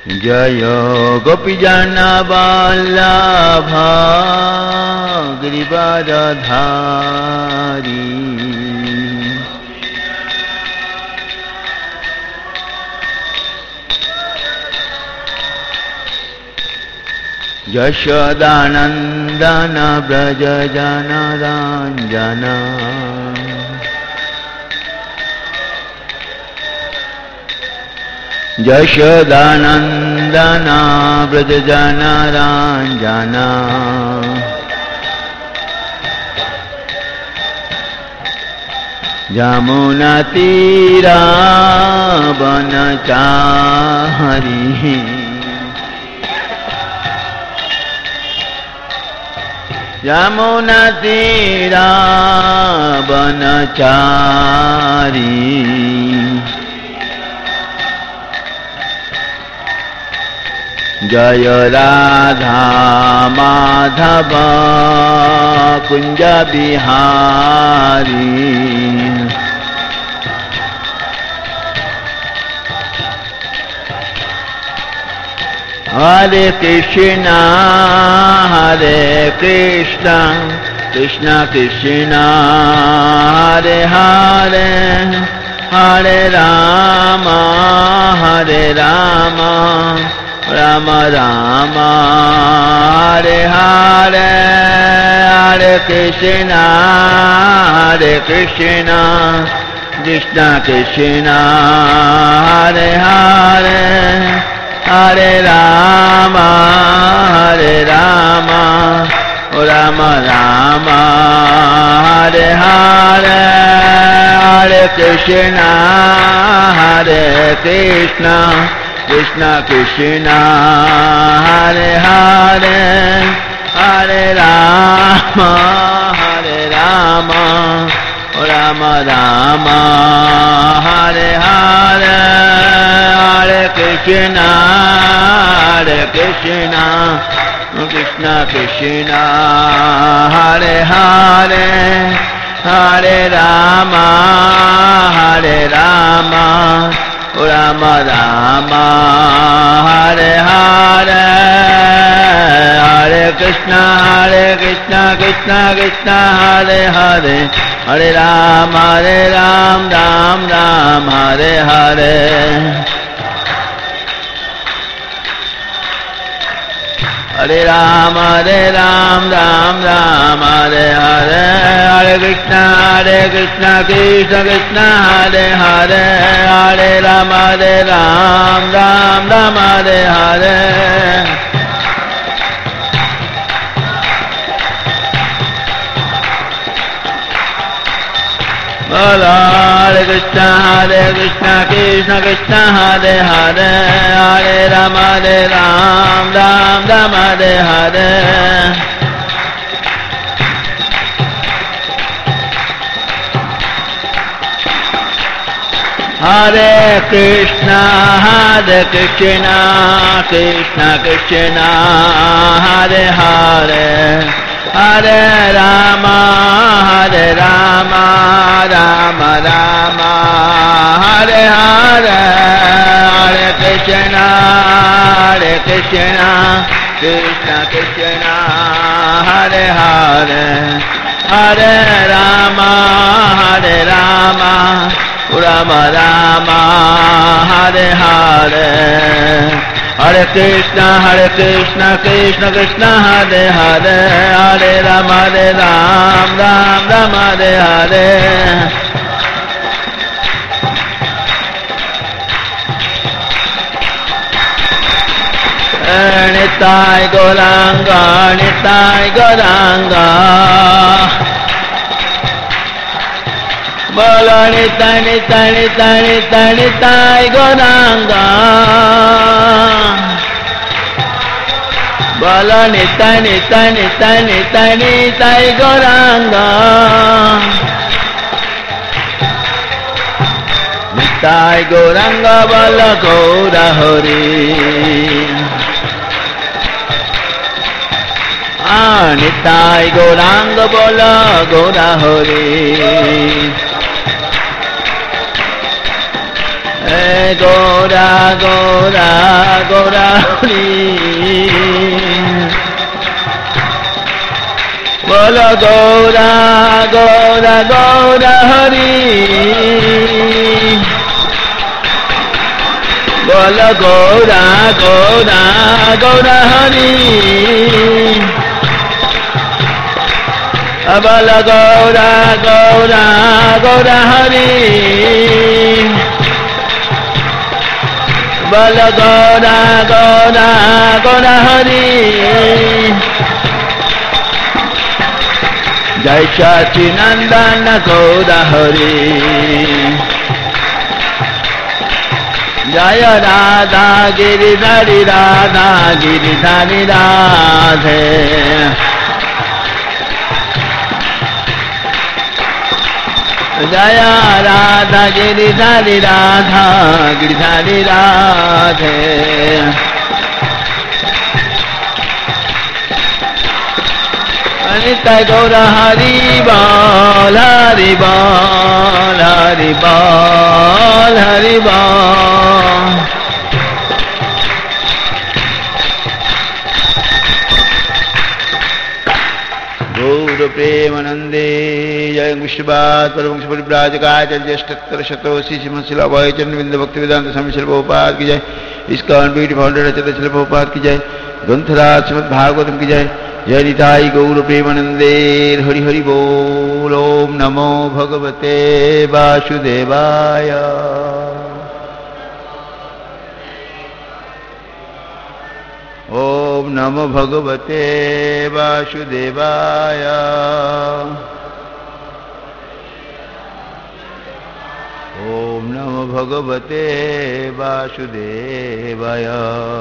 जय गोपीजनवल्लभ गिरिवरधारी यशोदानंदन व्रज जनरंजन यशोदानंदन व्रज जनरंजन यमुना तीरा वनचारी यमुना तीरा वनचारी जय राधा माधव कुंज बिहारी हरे कृष्णा कृष्ण कृष्ण हरे हरे हरे राम राम राम हरे हरे हरे कृष्ण कृष्ण कृष्ण हरे हरे हरे राम राम राम हरे हरे हरे कृष्ण कृष्ण कृष्ण हरे हरे हरे राम राम हरे हरे हरे कृष्ण कृष्ण कृष्ण हरे हरे हरे राम राम हरे हरे हरे कृष्ण कृष्ण कृष्ण हरे हरे हरे राम राम हरे हरे हरे राम राम हरे हरे हरे कृष्ण कृष्ण कृष्ण हरे हरे हरे राम राम हरे हरे हरे कृष्ण कृष्ण कृष्ण हरे हरे हरे राम राम हरे हरे हरे कृष्ण कृष्ण कृष्ण हरे हरे हरे राम राम हरे हरे हरे कृष्ण कृष्ण कृष्ण हरे हरे हरे राम राम हरे हरे हरे कृष्ण कृष्ण कृष्ण हरे हरे हरे राम राम हरे हरे निताय गौरांगा बोलो निताय गौरांगा बोलो निताय गौरांगा निताय गौरांगा बोलो गौरा हरि निताय गौरांग बोलो Gaura Hari Gaura Gaura Gaura Gaura Gaura Gaura Hari Bola Gaura Gaura Gaura Hari Bola Gaura Gaura Gaura Hari Bola Gaura Gaura Gaura Hari Jai Sachi-Nandana Gaura Hari Jaya Radha Giridhari Radha Giridhari Radhe Jaya Radha Giridhari Radha Giridhari Radhe Nitai Gaura Hari Bol Hari Bol Hari Bol Hari Bol Gaura Premanande Jai Vishwabhat Paramvamsha Parivrajakacha Jyeshtattar Shatosi Simasila Abhayachan Vinda Bhakti Vedanta Swami Srila Prabhupada ki Jai ISKCON Beauty Founder Acharya Srila Prabhupada ki Jai Grantharaj Srimad Bhagavatam ki Jai Jai Nitai Gaura Premanande Hari Hari Bol Om Namo Bhagavate Vasudevaya Om Namo Bhagavate Vasudevaya Om Namo Bhagavate Vasudevaya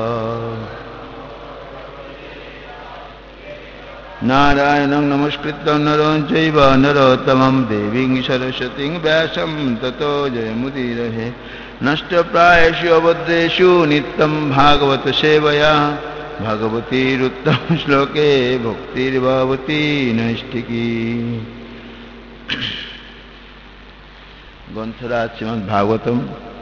Narayanam Namaskritam Naram Chaiva Narottamam Deving Saraswating Vyasam Tato Jayamudirahe Nashta Prayashu Abhaddeshu Nittam Bhagavata Sevaya Bhagavati Ruttam Shloke Bhaktir Bhavati Naistiki Grantharaj Srimad Bhagavatam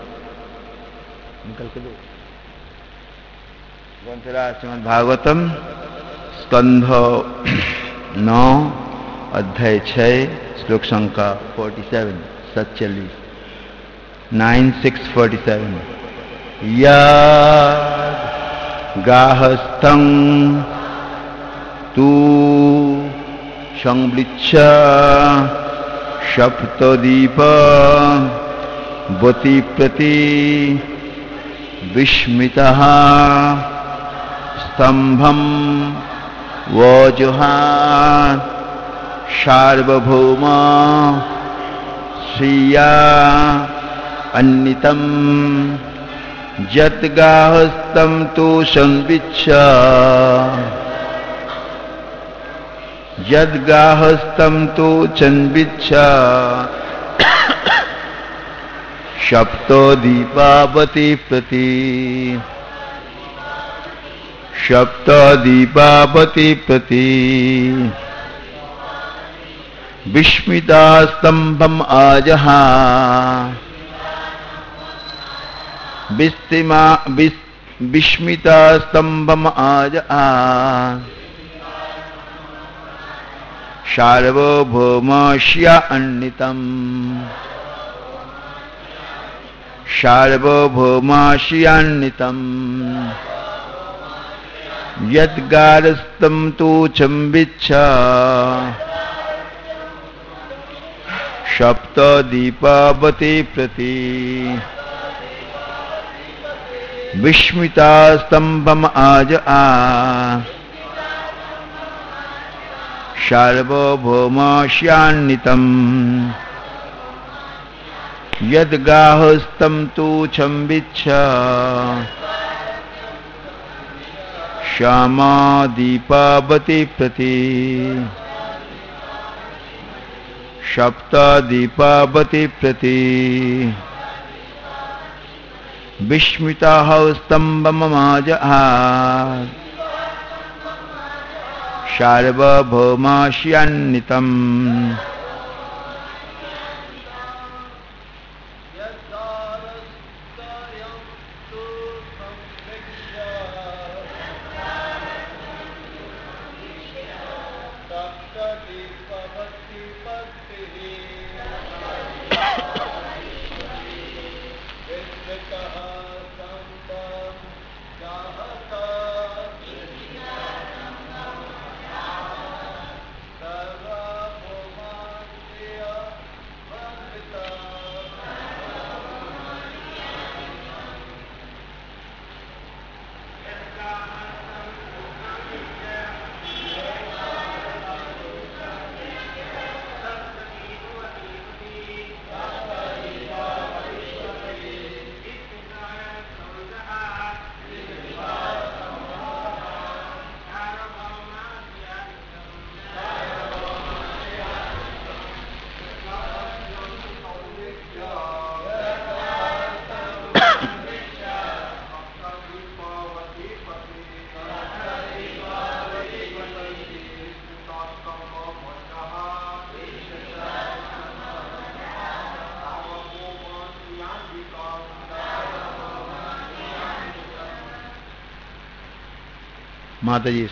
Grantharaj Srimad Bhagavatam स्कंध 9 अध्याय 6 श्लोक संख्या 47 47 9647 यद गाहस्थं तु संवृच्छ सप्तदीप बति प्रति विस्मितः स्तंभं वजुहान सार्वभौम श्रिया अन्नितम यद्गाहस्तं तु संविच्छ यद्गाहस्तं तु संविच्छ सप्तो दीपावती प्रति सप्त दीपावती प्रति विस्मिता स्तंभम आजहा विस्मिता स्तंभम आजहा सार्वभौमस्य अन्नितम सार्वभौमस्य अन्नितम यद्गारस्तं तु संविच्छ सप्त दीपावती प्रति विस्मिता स्तंभम आजहा सार्वभौमस्यान्नितम् यद्गाहस्तं तु संविच्छ श्यामा दीपावती प्रति सप्त दीपावती प्रति विस्मिता स्तंभमाजहा सार्वभौमस्यान्नितम् माता जी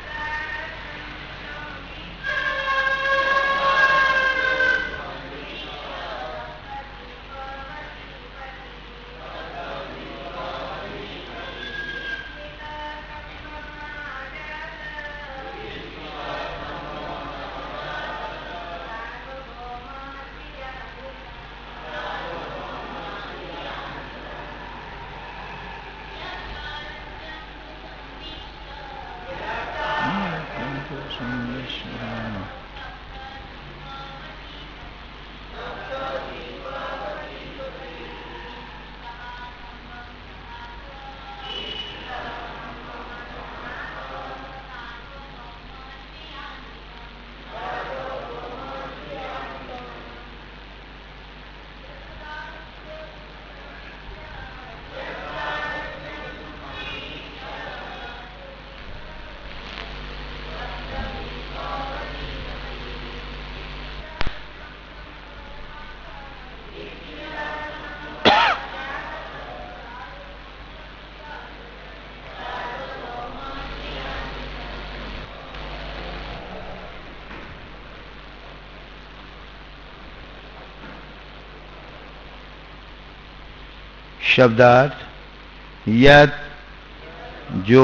शब्दार्थ यत जो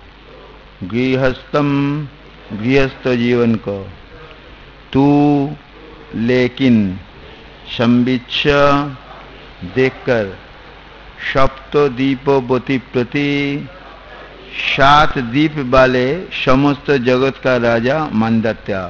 गृहस्थ जीवन को तू लेकिन संबिच्छ देखकर सप्तदीपवती प्रति 7 दीप वाले समस्त जगत का राजा मंदात्या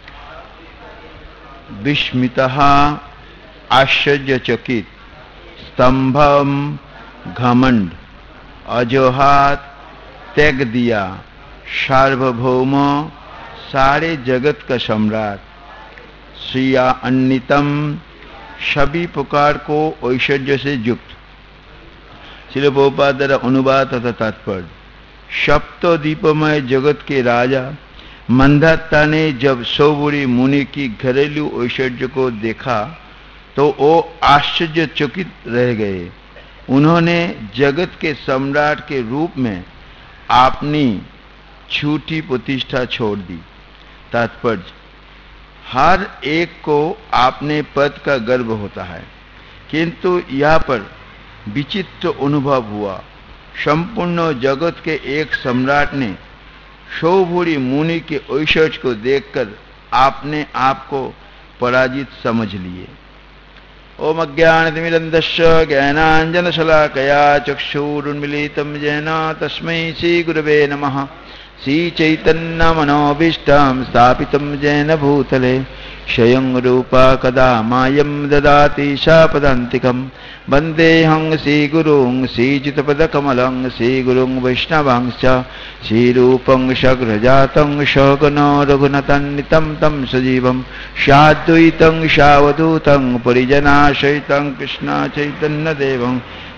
विस्मितः आश्चर्यचकित स्तंभम घमंड अजोहात त्याग दिया सार्वभौम सारे जगत का सम्राट श्रिया अन्नितम सभी प्रकार को ऐश्वर्य से युक्त। श्रील प्रभुपाद द्वारा अनुवाद तथा तात्पर्य। सप्तदीपमय जगत के राजा मंदाता ने जब सौबुरी मुनि की घरेलू ऐश्वर्य को देखा तो वो आश्चर्यचकित रह गए। उन्होंने जगत के सम्राट के रूप में अपनी झूठी प्रतिष्ठा छोड़ दी। तात्पर्य, हर एक को अपने पद का गर्व होता है, किंतु यहाँ पर विचित्र अनुभव हुआ। संपूर्ण जगत के एक सम्राट ने सौभूरी मुनि के ऐश्वर्य को देखकर अपने आप को पराजित समझ लिए। ओम अज्ञानतिमिरन्धस्य ज्ञानाञ्जनशलाकया चक्षुरुन्मीलितं येन तस्मै श्रीगुरवे नमः। श्रीचैतन्यमनोभीष्टं स्थापितं येन भूतले स्वयं रूपा कदा मायं ददाति शापदान्तिकं। वन्देऽहं श्रीगुरुं श्रीयुतपदकमलं श्रीगुरुं वैष्णवांश्च श्रीरूपं सग्रजातं सगनो रघुनाथान्वितं तं सजीवं साद्वैतं सावधूतं परिजनासहितं कृष्ण चैतन्यदेवं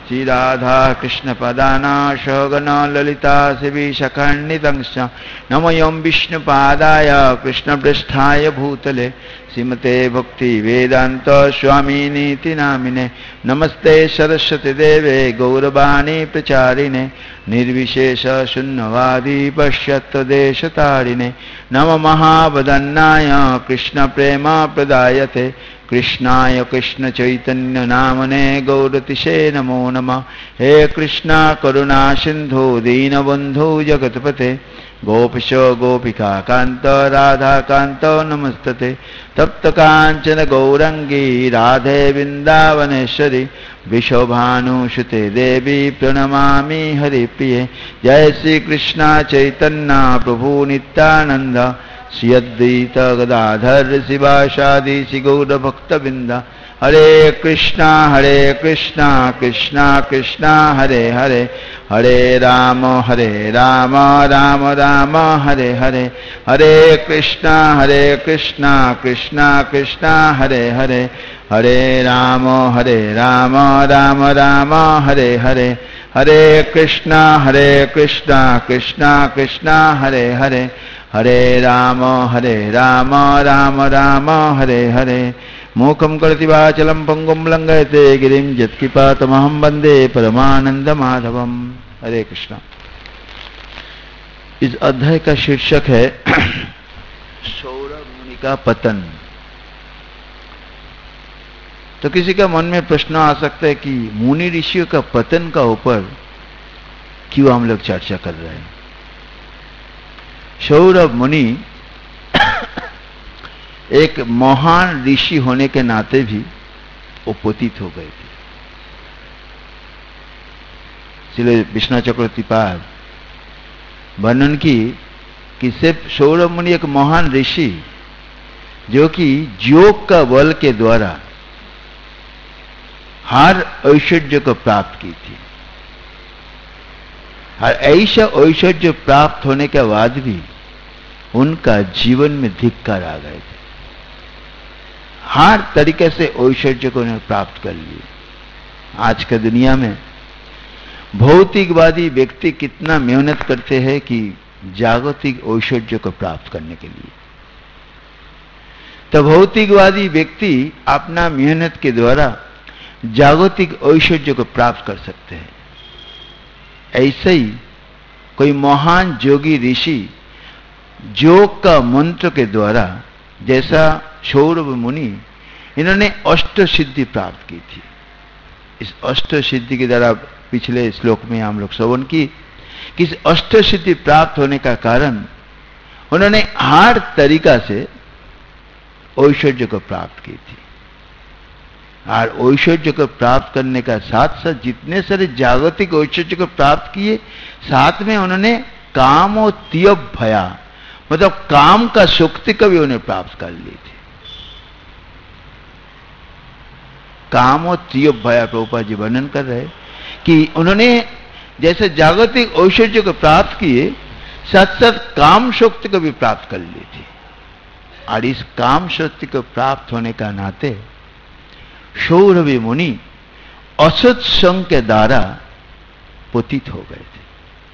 श्री राधा कृष्ण पदाना सगन ललिता शिवी सखंडितंश्च नमोऽयं विष्णुपादाय कृष्णपृष्ठाय भूतले श्रीमते भक्ति वेदांत स्वामिनीति नामिने नमस्ते सरस्वती देवे गौरवाणी प्रचारिणे निर्विशेष शून्यवादी पश्चात्देशतारिणे नमः महावदन्नाय कृष्ण प्रेम प्रदायते कृष्णाय कृष्ण चैतन्य नामने गौरतिशे नमो नमः। हे कृष्णा करुणा सिंधु दीनबंधु जगतपते गोपिश गोपिका कांत राधा कांत नमस्तते तप्त कांचन गौरंगी राधे वृंदावनेश्वरी विश्वभानुसुते देवी प्रणमामि हरिप्रिये। जय श्री कृष्ण चैतन्य प्रभु नित्यानंद श्री अद्वैत गदाधर शिवासादि श्री गौर भक्तवृंद। हरे कृष्णा कृष्णा कृष्णा हरे हरे हरे राम राम राम हरे हरे हरे कृष्णा कृष्णा कृष्णा हरे हरे हरे राम राम राम हरे हरे हरे कृष्णा कृष्णा कृष्णा हरे हरे हरे राम राम राम हरे हरे। मूकं करोति वाचालं पंगुं लंघयते गिरिं यत्कृपातमहं वन्दे परमानंद माधवम। हरे कृष्णा। इस अध्याय का शीर्षक है सौरभ मुनि का पतन। तो किसी का मन में प्रश्न आ सकता है कि मुनि ऋषियों का पतन का ऊपर क्यों हम लोग चर्चा कर रहे हैं। सौरभ मुनि एक महान ऋषि होने के नाते भी उपतित हो गए थे। इसलिए विष्णु चक्रवर्ती पाद वर्णन की कि सिर्फ सौरभ मुनि एक महान ऋषि जो कि योग का बल के द्वारा हर ऐश्वर्य को प्राप्त की थी, और ऐसा ऐश्वर्य प्राप्त होने के बाद भी उनका जीवन में धिक्कार आ गए थे। हर तरीके से ऐश्वर्य को उन्होंने प्राप्त कर लिया। आज के दुनिया में भौतिकवादी व्यक्ति कितना मेहनत करते हैं कि जागतिक ऐश्वर्य को प्राप्त करने के लिए, तो भौतिकवादी व्यक्ति अपना मेहनत के द्वारा जागतिक ऐश्वर्य को प्राप्त कर सकते हैं। ऐसे ही कोई महान योगी ऋषि योग का मंत्र के द्वारा, जैसा सौरभ मुनि, इन्होंने अष्ट सिद्धि प्राप्त की थी। इस अष्ट सिद्धि के द्वारा पिछले श्लोक में हम लोग श्रवण की कि इस अष्ट सिद्धि प्राप्त होने का कारण उन्होंने हर तरीका से ऐश्वर्य को प्राप्त की थी। और ऐश्वर्य को प्राप्त करने का साथ साथ जितने सारे जागतिक ऐश्वर्य को प्राप्त किए, साथ में उन्होंने काम और तियब भया, मतलब काम का शक्ति को भी उन्हें प्राप्त कर ली थी। काम और तियब भया प्रभुपाद जी वर्णन कर रहे कि उन्होंने जैसे जागतिक ऐश्वर्य को प्राप्त किए, साथ साथ काम शक्ति को भी प्राप्त कर ली थी। और इस काम शक्ति को प्राप्त होने का नाते सौरभ मुनि असत संग के द्वारा पतित हो गए थे।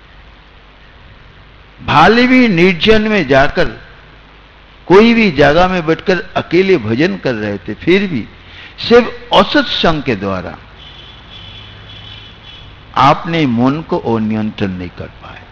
भाले भी निर्जन में जाकर कोई भी जगह में बैठकर अकेले भजन कर रहे थे, फिर भी सिर्फ असत संग के द्वारा आपने मन को और नियंत्रण नहीं कर पाए।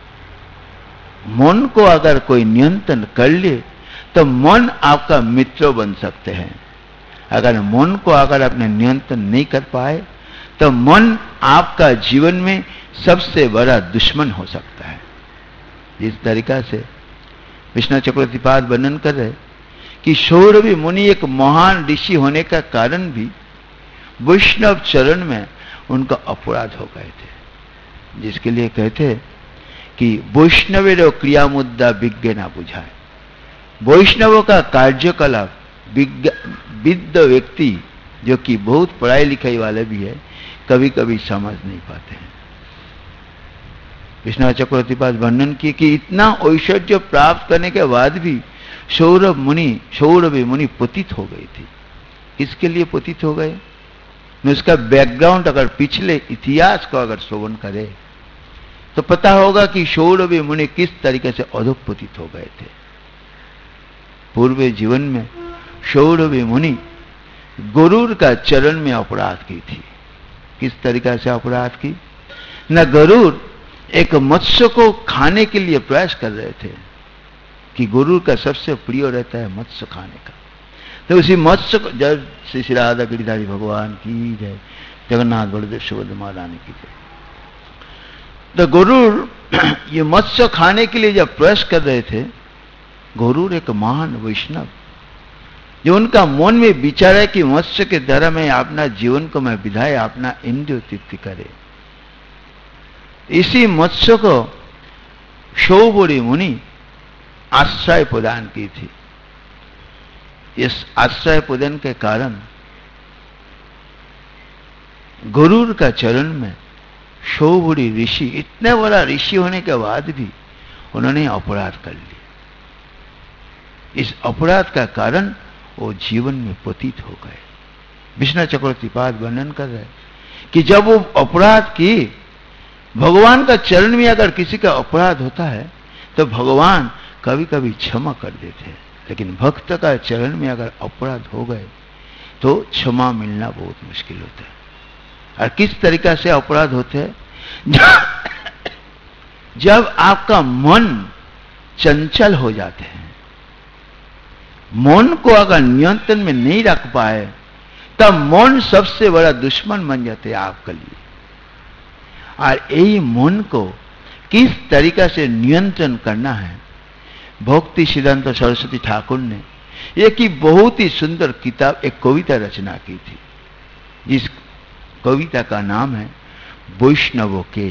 मन को अगर कोई नियंत्रण कर ले तो मन आपका मित्र बन सकते हैं। अगर मन को अगर आपने नियंत्रण नहीं कर पाए तो मन आपका जीवन में सबसे बड़ा दुश्मन हो सकता है। इस तरीका से विष्णु चक्रवर्ती पाद वर्णन कर रहे कि सौरभ मुनि एक महान ऋषि होने का कारण भी वैष्णव चरण में उनका अपराध हो गए थे, जिसके लिए कहते कि वैष्णवेर क्रिया मुद्दा विज्ञ ना बुझाए। वैष्णवों का कार्यकलाप विद्ध व्यक्ति जो कि बहुत पढ़ाई लिखाई वाले भी है, कभी कभी समझ नहीं पाते हैं। विष्णु चक्रवर्ती पाद वर्णन किए कि इतना ऐश्वर्य प्राप्त करने के बाद भी सौरभ मुनि पतित हो गई थी। किसके लिए पतित हो गए? उसका बैकग्राउंड अगर पिछले इतिहास को अगर श्रवण करे तो पता होगा कि सौरभ मुनि किस तरीके से अधोपतित हो गए थे। पूर्व जीवन में सौरभ मुनि गरुड़ का चरण में अपराध की थी। किस तरीका से अपराध की? न गरुड़ एक मत्स्य को खाने के लिए प्रयास कर रहे थे कि गरुड़ का सबसे प्रिय रहता है मत्स्य खाने का। तो उसी मत्स्य को, जब श्री राधा गिरिधारी भगवान की जय, जगन्नाथ बलदेव सुभद्रा महारानी की जय। तो गरुड़ ये मत्स्य खाने के लिए जब प्रयास कर रहे थे, गरुड़ एक महान वैष्णव जो उनका मन में विचार है कि मत्स्य के द्वारा मैं अपना जीवन को मैं विधाए, अपना इंद्रिय तृप्ति करे। इसी मत्स्य को सौबरी मुनि आश्रय प्रदान की थी। इस आश्रय प्रदान के कारण गरुड़ का चरण में सौबरी ऋषि, इतने बड़ा ऋषि होने के बाद भी उन्होंने अपराध कर लिया। इस अपराध का कारण वो जीवन में पतित हो गए। विष्णु चक्रवर्ती पाद वर्णन कर रहे कि जब वो अपराध की, भगवान का चरण में अगर किसी का अपराध होता है तो भगवान कभी कभी क्षमा कर देते हैं, लेकिन भक्त का चरण में अगर अपराध हो गए तो क्षमा मिलना बहुत मुश्किल होता है। और किस तरीका से अपराध होते हैं? जब आपका मन चंचल हो जाते हैं, मन को अगर नियंत्रण में नहीं रख पाए तब मन सबसे बड़ा दुश्मन बन जाते हैं आपके लिए। और यही मन को किस तरीका से नियंत्रण करना है, भक्ति सिद्धांत सरस्वती ठाकुर ने एक ही बहुत ही सुंदर किताब, एक कविता रचना की थी, जिस कविता का नाम है वैष्णवों के।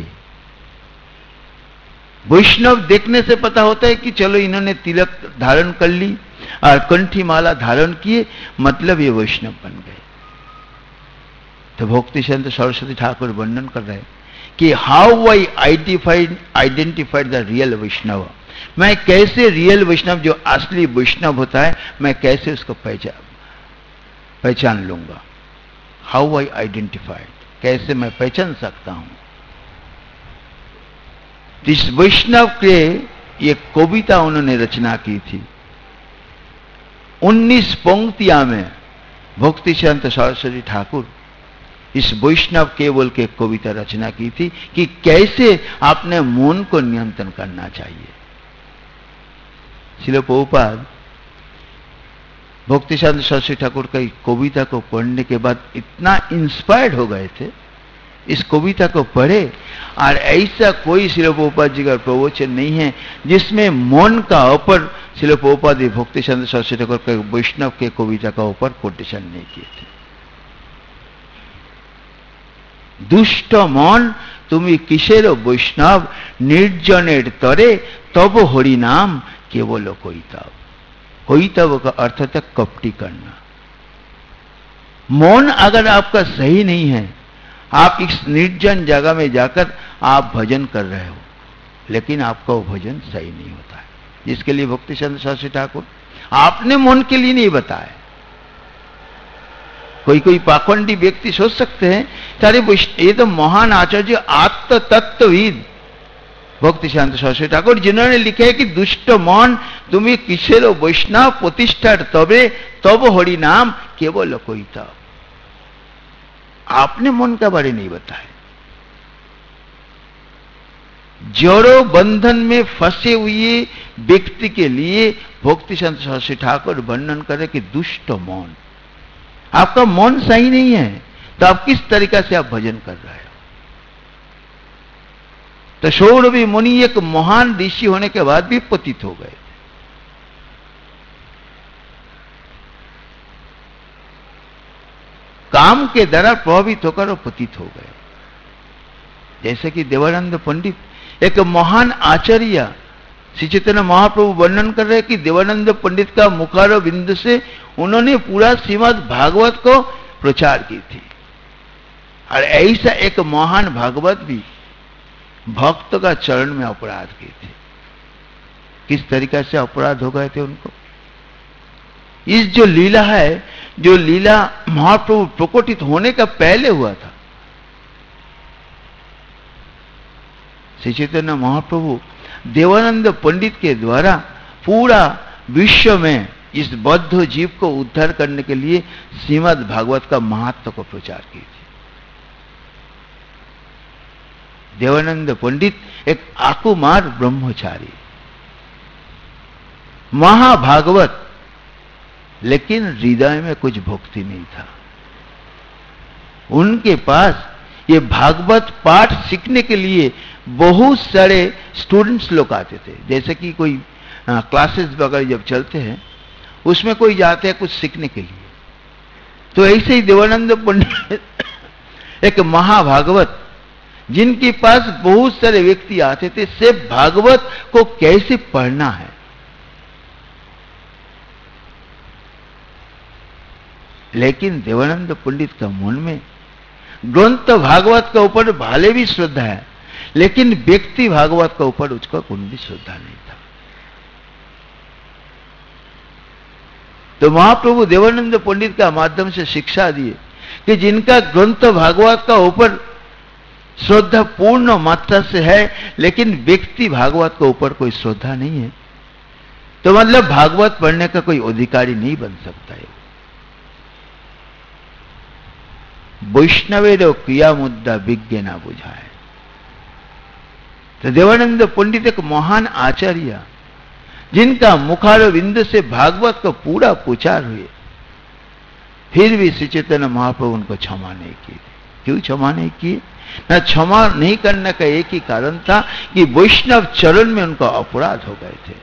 वैष्णव देखने से पता होता है कि चलो इन्होंने तिलक धारण कर ली और कंठी माला धारण किए, मतलब ये वैष्णव बन गए। तो भक्ति संत सरस्वती ठाकुर वर्णन कर रहे हैं कि how I identified the real Vaishnav. मैं कैसे रियल वैष्णव, जो असली वैष्णव होता है, मैं कैसे उसको पहचान लूंगा। हाउ आई आइडेंटिफाइड, कैसे मैं पहचान सकता हूं। इस वैष्णव के ये कविता उन्होंने रचना की थी। 19 पंक्तियां में भक्ति संत सरस्वती ठाकुर इस वैष्णव केवल के कविता रचना की थी कि कैसे अपने मन को नियंत्रण करना चाहिए। श्रील प्रभुपाद भक्ति संत सरस्वती ठाकुर की कविता को पढ़ने के बाद इतना इंस्पायर्ड हो गए थे, इस कविता को पढ़े, और ऐसा कोई श्रील प्रभुपाद जी का प्रवचन नहीं है जिसमें मन का ऊपर श्रील प्रभुपाद भक्ति संत सरस्वती ठाकुर के वैष्णव के कविता का ऊपर कोटेशन नहीं किए थे। दुष्ट मन तुमी किसेर वैष्णव, निर्जनेर तरे तब हरि नाम केवल कोईतव। कोईतव का अर्थ था कपटी करना। मन अगर आपका सही नहीं है, आप इस निर्जन जगह में जाकर आप भजन कर रहे हो, लेकिन आपका वो भजन सही नहीं होता है। जिसके लिए भक्ति संत सरस्वती ठाकुर आपने मन के लिए नहीं बताया। कोई कोई पाखंडी व्यक्ति सोच सकते हैं तारे ये तो महान आचार्य आत्म तत्वविद भक्ति संत सरस्वती ठाकुर, जिन्होंने लिखे है कि दुष्ट मन तुम्हें किसेर वैष्णव प्रतिष्ठार तबे तब हरि नाम केवल कोईतव। आपने मन का बारे नहीं बताया। जड़ो बंधन में फंसे हुए व्यक्ति के लिए भक्ति संत सरस्वती ठाकुर वर्णन करे कि दुष्ट मन, आपका मन सही नहीं है तो आप किस तरीका से आप भजन कर रहे हो। तो सौरभ मुनि एक महान ऋषि होने के बाद भी पतित हो गए। काम के द्वारा प्रभावित होकर वो पतित हो गए। जैसे कि देवानंद पंडित एक महान आचार्य, श्री चैतन्य महाप्रभु वर्णन कर रहे हैं कि देवानंद पंडित का मुखारो बिंदु से उन्होंने पूरा श्रीमद् भागवत को प्रचार की थी। और ऐसा एक महान भागवत भी भक्त का चरण में अपराध किए थे। किस तरीका से अपराध हो गए थे उनको, इस जो लीला है, जो लीला महाप्रभु प्रकटित होने का पहले हुआ था। श्री चैतन्य महाप्रभु देवानंद पंडित के द्वारा पूरा विश्व में इस बद्ध जीव को उद्धार करने के लिए श्रीमद् भागवत का महत्व को प्रचार की थी। देवानंद पंडित एक आकुमार ब्रह्मचारी, महाभागवत, लेकिन हृदय में कुछ भक्ति नहीं था। उनके पास ये भागवत पाठ सीखने के लिए बहुत सारे स्टूडेंट्स लोग आते थे। जैसे कि कोई क्लासेस वगैरह जब चलते हैं, उसमें कोई जाते हैं कुछ सीखने के लिए, तो ऐसे ही देवानंद पंडित एक महाभागवत, जिनके पास बहुत सारे व्यक्ति आते थे, सिर्फ भागवत को कैसे पढ़ना है। लेकिन देवानंद पंडित का मन में ग्रंथ भागवत के ऊपर भले भी श्रद्धा है, लेकिन व्यक्ति भागवत के ऊपर उसका कोई भी श्रद्धा नहीं था। तो महाप्रभु देवानंद पंडित का माध्यम से शिक्षा दिए कि जिनका ग्रंथ भागवत का ऊपर श्रद्धा पूर्ण मात्रा से है, लेकिन व्यक्ति भागवत के ऊपर कोई श्रद्धा नहीं है, तो मतलब भागवत पढ़ने का कोई अधिकारी नहीं बन सकता है। वैष्णवेर क्रिया मुद्दा विज्ञ ना बुझाए। तो देवानंद पंडित एक महान आचार्य, जिनका मुखारविंद से भागवत का पूरा प्रचार हुए, फिर भी श्री चैतन्य महाप्रभु उनको क्षमा नहीं किए। क्यों क्षमा नहीं किए? ना क्षमा नहीं करने का एक ही कारण था कि वैष्णव चरण में उनका अपराध हो गए थे।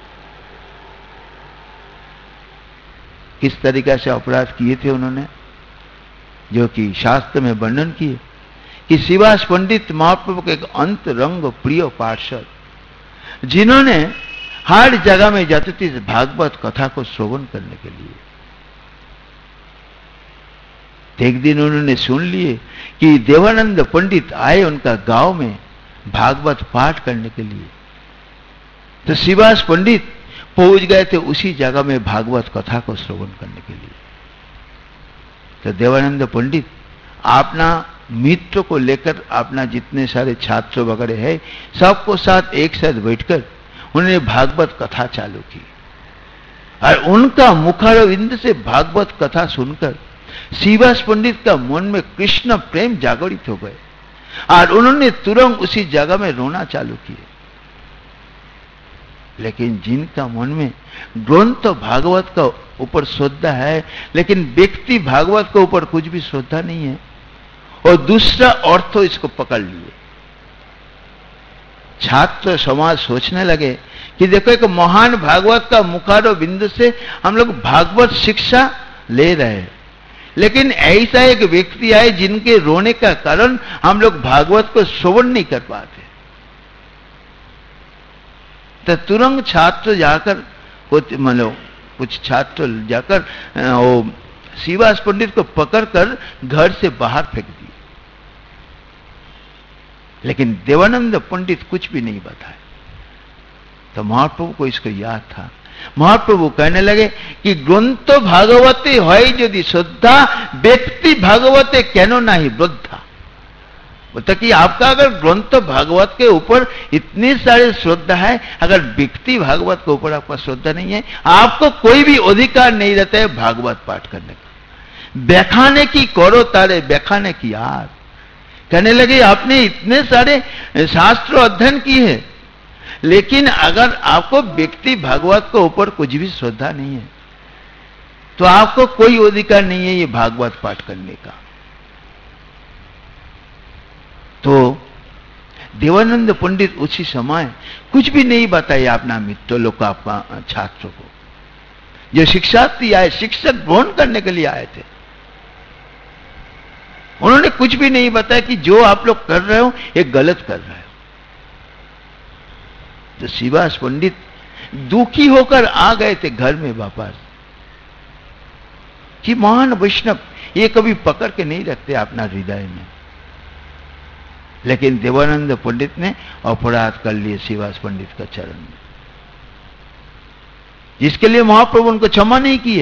किस तरीका से अपराध किए थे उन्होंने, जो कि शास्त्र में वर्णन किए कि श्रीवास पंडित महाप्रभु के एक अंतरंग प्रिय पार्षद, जिन्होंने हर जगह में जाते थे भागवत कथा को श्रवण करने के लिए। एक दिन उन्होंने सुन लिए कि देवानंद पंडित आए उनका गांव में भागवत पाठ करने के लिए, तो श्रीवास पंडित पहुंच गए थे उसी जगह में भागवत कथा को श्रवण करने के लिए। तो देवानंद पंडित अपना मित्र को लेकर, अपना जितने सारे छात्र वगैरह है, सबको साथ एक साथ बैठकर उन्होंने भागवत कथा चालू की। और उनका मुखारविंद से भागवत कथा सुनकर श्रीवास पंडित का मन में कृष्ण प्रेम जागृत हो गए और उन्होंने तुरंत उसी जगह में रोना चालू किए। लेकिन जिनका मन में ग्रंथ भागवत का ऊपर श्रद्धा है, लेकिन व्यक्ति भागवत के ऊपर कुछ भी श्रद्धा नहीं है, और दूसरा अर्थ इसको पकड़ लिए। छात्र समाज सोचने लगे कि देखो, एक महान भागवत का मुखारो बिंदु से हम लोग भागवत शिक्षा ले रहे हैं, लेकिन ऐसा एक व्यक्ति आए जिनके रोने का कारण हम लोग भागवत को श्रवण नहीं कर पाते। तो तुरंत छात्र जाकर कुछ छात्र जाकर वो श्रीवास पंडित को पकड़कर घर से बाहर फेंक दिए। लेकिन देवानंद पंडित कुछ भी नहीं बताए। तो महाप्रभु को इसको याद था। महाप्रभु कहने लगे कि ग्रंथ भागवते है यदि श्रद्धा, व्यक्ति भागवते केनो नहीं वृद्धा। बोलता कि आपका अगर ग्रंथ भागवत के ऊपर इतनी सारी श्रद्धा है, अगर व्यक्ति भागवत के ऊपर आपका श्रद्धा नहीं है, आपको कोई भी अधिकार नहीं रहता है भागवत पाठ करने का। बैखाने की करो तारे बैखाने की याद। कहने लगे आपने इतने सारे शास्त्र अध्ययन किए हैं, लेकिन अगर आपको व्यक्ति भागवत के ऊपर कुछ भी श्रद्धा नहीं है, तो आपको कोई अधिकार नहीं है ये भागवत पाठ करने का। तो देवानंद पंडित उसी समय कुछ भी नहीं बताया अपना मित्र लोग को, आपका छात्र को, जो शिक्षार्थी आए, शिक्षक ग्रहण करने के लिए आए थे। उन्होंने कुछ भी नहीं बताया कि जो आप लोग कर रहे हो ये गलत कर रहे हो। तो श्रीवास पंडित दुखी होकर आ गए थे घर में वापस कि महान वैष्णव ये कभी पकड़ के नहीं रखते अपना हृदय में। लेकिन देवानंद पंडित ने अपराध कर लिए श्रीवास पंडित का चरण में। जिसके लिए महाप्रभु उनको क्षमा नहीं किए।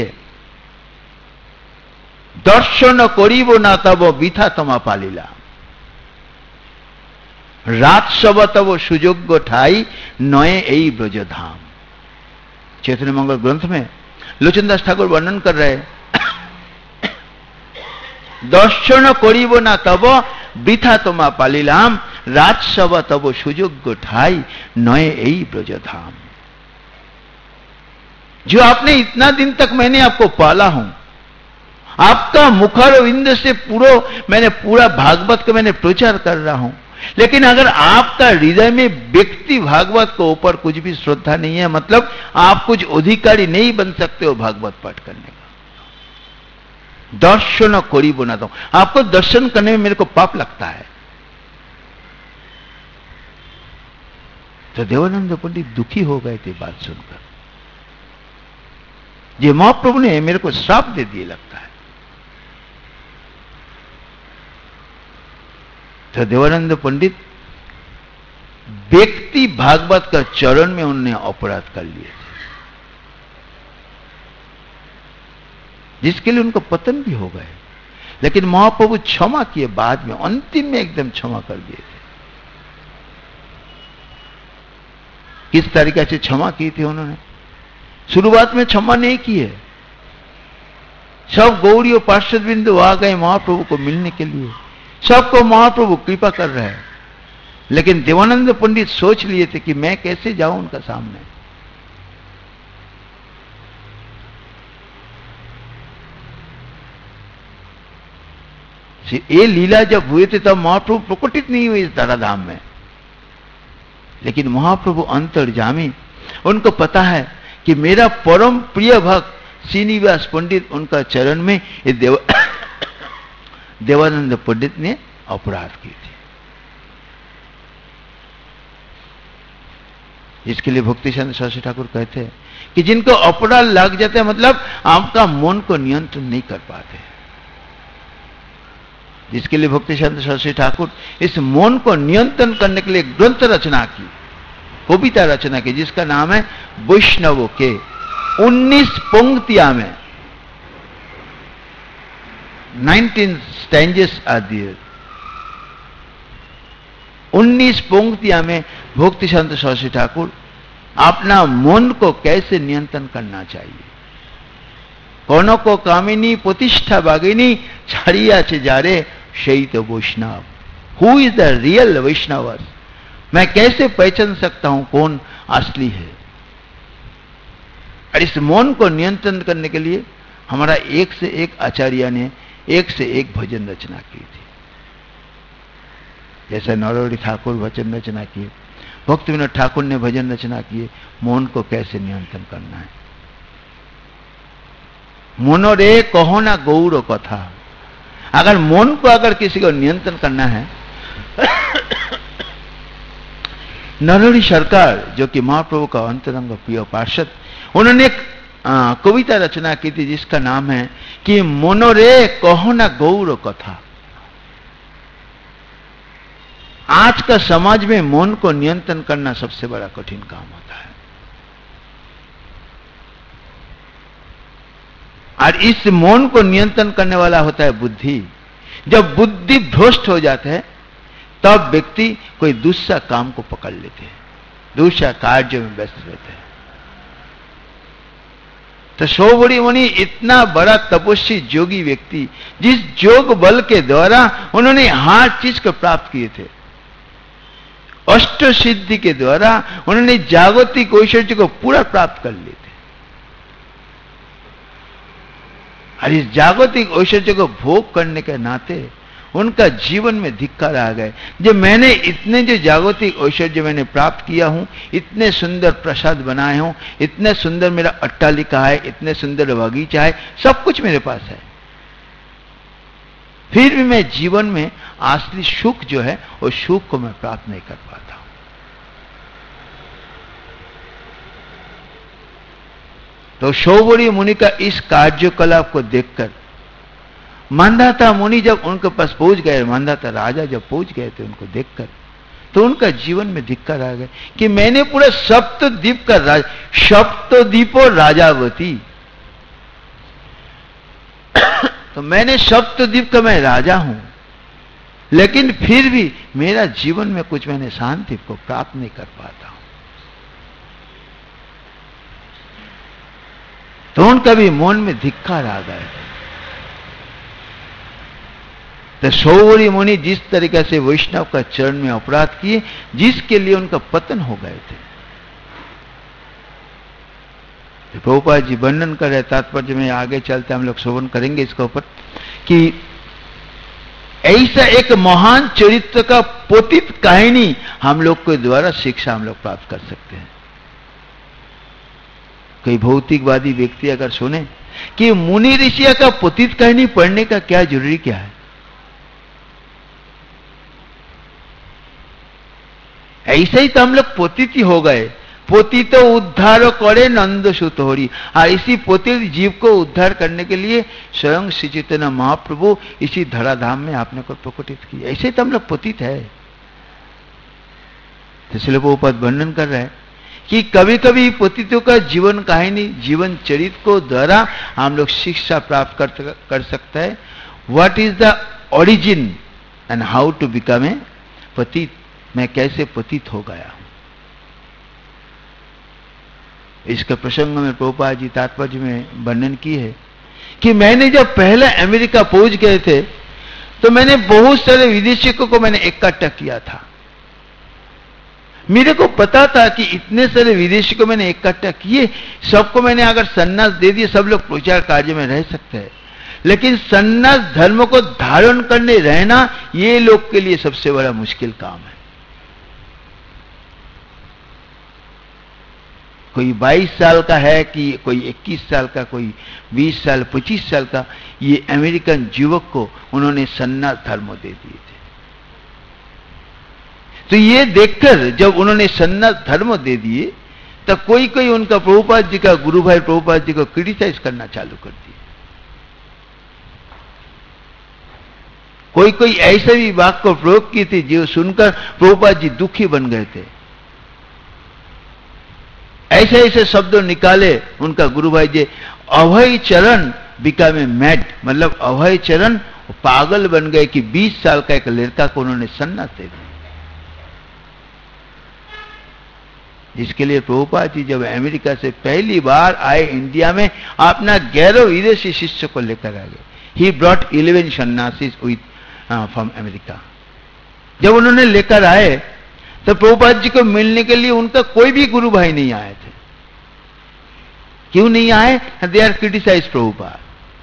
दर्शन करिब ना तब बिथा तमा पालिला, रात सब तब सुयोग्य ठाई नए यही ब्रज धाम। चैतन्य मंगल ग्रंथ में लोचनदास ठाकुर वर्णन कर रहे, दर्शन करिब ना तब बिथा तमा पालिलाम, रात सब तब सुयोग्य ठाई नए यही ब्रज धाम। जो आपने इतना दिन तक मैंने आपको पाला हूं, आपका मुखर विंद से मैंने पूरा भागवत का मैंने प्रचार कर रहा हूं, लेकिन अगर आपका हृदय में व्यक्ति भागवत के ऊपर कुछ भी श्रद्धा नहीं है, मतलब आप कुछ अधिकारी नहीं बन सकते हो भागवत पाठ करने का। दर्शन कोरी बनाता हूं, आपको दर्शन करने में मेरे को पाप लगता है। तो देवानंद पंडित दुखी हो गए थे बात सुनकर। ये महाप्रभु ने मेरे को श्राप दे दिए लगता है। तो देवानंद पंडित व्यक्ति भागवत का चरण में उन्होंने अपराध कर लिए थे, जिसके लिए उनको पतन भी हो गए। लेकिन महाप्रभु क्षमा किए बाद में, अंतिम में एकदम क्षमा कर दिए थे। किस तरीके से क्षमा की थी उन्होंने? शुरुआत में क्षमा नहीं किए। सब गौड़ी और पार्षद बिंदु आ गए महाप्रभु को मिलने के लिए, सबको महाप्रभु कृपा कर रहे हैं, लेकिन देवानंद पंडित सोच लिए थे कि मैं कैसे जाऊं उनका सामने। ये लीला जब हुए थे तब महाप्रभु प्रकटित नहीं हुए इस धराधाम में, लेकिन महाप्रभु अंतर्जामी, उनको पता है कि मेरा परम प्रिय भक्त श्रीनिवास पंडित उनका चरण में ये देवानंद पंडित ने अपराध की थी। इसके लिए भक्ति चंद्र सरस्वती ठाकुर कहते हैं कि जिनको अपराध लग जाता है, मतलब आपका मन को नियंत्रण नहीं कर पाते। जिसके लिए भक्ति चंद्र सरस्वती ठाकुर इस मन को नियंत्रण करने के लिए ग्रंथ रचना की, कविता रचना की, जिसका नाम है वैष्णव के 19 पंक्तियां में 19 स्टैंजेस आर देयर। 19 पंक्तियां में भक्ति संत सरस्वती ठाकुर अपना मन को कैसे नियंत्रण करना चाहिए। कोनो को कामिनी प्रतिष्ठा बागिनी छड़िया से जारे सही तो Vaishnav. Who is the real Vaishnav? मैं कैसे पहचान सकता हूं कौन असली है? और इस मन को नियंत्रण करने के लिए हमारा एक से एक आचार्य ने एक से एक भजन रचना की थी। जैसे नरोड़ी ठाकुर भजन रचना किए, भक्ति विनोद ठाकुर ने भजन रचना किए, मन को कैसे नियंत्रण करना है। मनो रे कहो ना गौर कथा। अगर मन को अगर किसी को नियंत्रण करना है, नरोड़ी सरकार जो कि महाप्रभु का अंतरंग प्रिय पार्षद, उन्होंने एक कविता रचना की थी जिसका नाम है कि मनोरे कहो ना गौर कथा। आज का समाज में मन को नियंत्रण करना सबसे बड़ा कठिन काम होता है, और इस मन को नियंत्रण करने वाला होता है बुद्धि। जब बुद्धि भ्रष्ट हो जाते हैं तब व्यक्ति कोई दूसरा काम को पकड़ लेते हैं, दूसरा कार्य में व्यस्त रहते हैं। तो शोभड़ी मुनि इतना बड़ा तपस्वी जोगी व्यक्ति, जिस जोग बल के द्वारा उन्होंने हर चीज को प्राप्त किए थे, अष्ट सिद्धि के द्वारा उन्होंने जागतिक ऐश्वर्य को पूरा प्राप्त कर लिए थे, और इस जागतिक ऐश्वर्य को भोग करने के नाते उनका जीवन में धिक्कार आ गए। जब मैंने इतने जो जागतिक ऐश्वर्य मैंने प्राप्त किया हूं, इतने सुंदर प्रसाद बनाए हूं, इतने सुंदर मेरा अट्टालिका है, इतने सुंदर बगीचा है, सब कुछ मेरे पास है, फिर भी मैं जीवन में असली सुख जो है वो सुख को मैं प्राप्त नहीं कर पाता हूं। तो शोभड़ी मुनि का इस कार्यकलाप को देखकर मानधाता मुनि जब उनके पास पहुंच गए, मानधाता राजा जब पहुंच गए थे, उनको देखकर तो उनका जीवन में धिक्कार आ गया कि मैंने पूरा सप्तद्वीप का राज, सप्तद्वीपो राजावती, तो मैंने सप्तद्वीप का मैं राजा हूं, लेकिन फिर भी मेरा जीवन में कुछ मैंने शांति को प्राप्त नहीं कर पाता हूं। तो उनका भी मन में धिक्कार आ गया। तो शौरी मुनि जिस तरीके से वैष्णव का चरण में अपराध किए, जिसके लिए उनका पतन हो गए थे, तो प्रभुपाद जी वर्णन कर रहे, तात्पर्य में आगे चलते हम लोग श्रवण करेंगे इसके ऊपर, कि ऐसा एक महान चरित्र का पोतित कहानी हम लोग के द्वारा शिक्षा हम लोग प्राप्त कर सकते हैं। कोई भौतिकवादी व्यक्ति अगर सुने कि मुनि ऋषिया का पोतित कहानी पढ़ने का क्या जरूरी क्या है, ऐसे ही तो हम लोग पोतित ही हो गए। पोतित तो उद्धार करे नंद सुत होरी, और इसी पोतित जीव को उद्धार करने के लिए स्वयं श्री चैतन्य महाप्रभु इसी धराधाम में आपने को प्रकटित किया। ऐसे तो हम लोग पोतित है। तो श्रील प्रभुपाद वर्णन कर रहे हैं कि कभी कभी पोतितों का जीवन कहानी, जीवन चरित्र को द्वारा हम लोग शिक्षा प्राप्त कर सकता है। What is the origin and how to become a पतित, मैं कैसे पतित हो गया। इसके प्रसंग में प्रभुपाद जी तात्पर्य में वर्णन की है कि मैंने जब पहले अमेरिका पहुंच गए थे, तो मैंने बहुत सारे विदेशियों को मैंने इकट्ठा किया था। मेरे को पता था कि इतने सारे विदेशी को मैंने इकट्ठा किए, सबको मैंने अगर सन्यास दे दिए, सब लोग प्रचार कार्य में रह सकते हैं, लेकिन सन्यास धर्म को धारण करने रहना, ये लोग के लिए सबसे बड़ा मुश्किल काम है। कोई 22 साल का है कि कोई 21 साल का, कोई 20 साल 25 साल का, ये अमेरिकन युवक को उन्होंने सन्यास धर्म दे दिए थे। तो ये देखकर जब उन्होंने सन्यास धर्म दे दिए, तब कोई कोई उनका प्रभुपाद जी का गुरु भाई प्रभुपाद जी को क्रिटिसाइज करना चालू कर दिया। कोई कोई ऐसे भी वाक्य को प्रयोग की थी जो सुनकर प्रभुपाद जी दुखी बन गए थे। ऐसे ऐसे शब्द निकाले उनका गुरु भाई जी, अभय चरण बिकम ए मैड, मतलब अभय चरण पागल बन गए कि 20 साल का एक लड़का को उन्होंने सन्यास दे दिया। जिसके लिए प्रभुपाद जी जब अमेरिका से पहली बार आए इंडिया में, अपना 11 विदेशी शिष्य को लेकर आ गए। He brought 11 sannyasis with from America. जब उन्होंने लेकर आए तो प्रभुपाद जी को मिलने के लिए उनका कोई भी गुरु भाई नहीं आए थे। क्यों नहीं आए? They are criticise Prabhupada.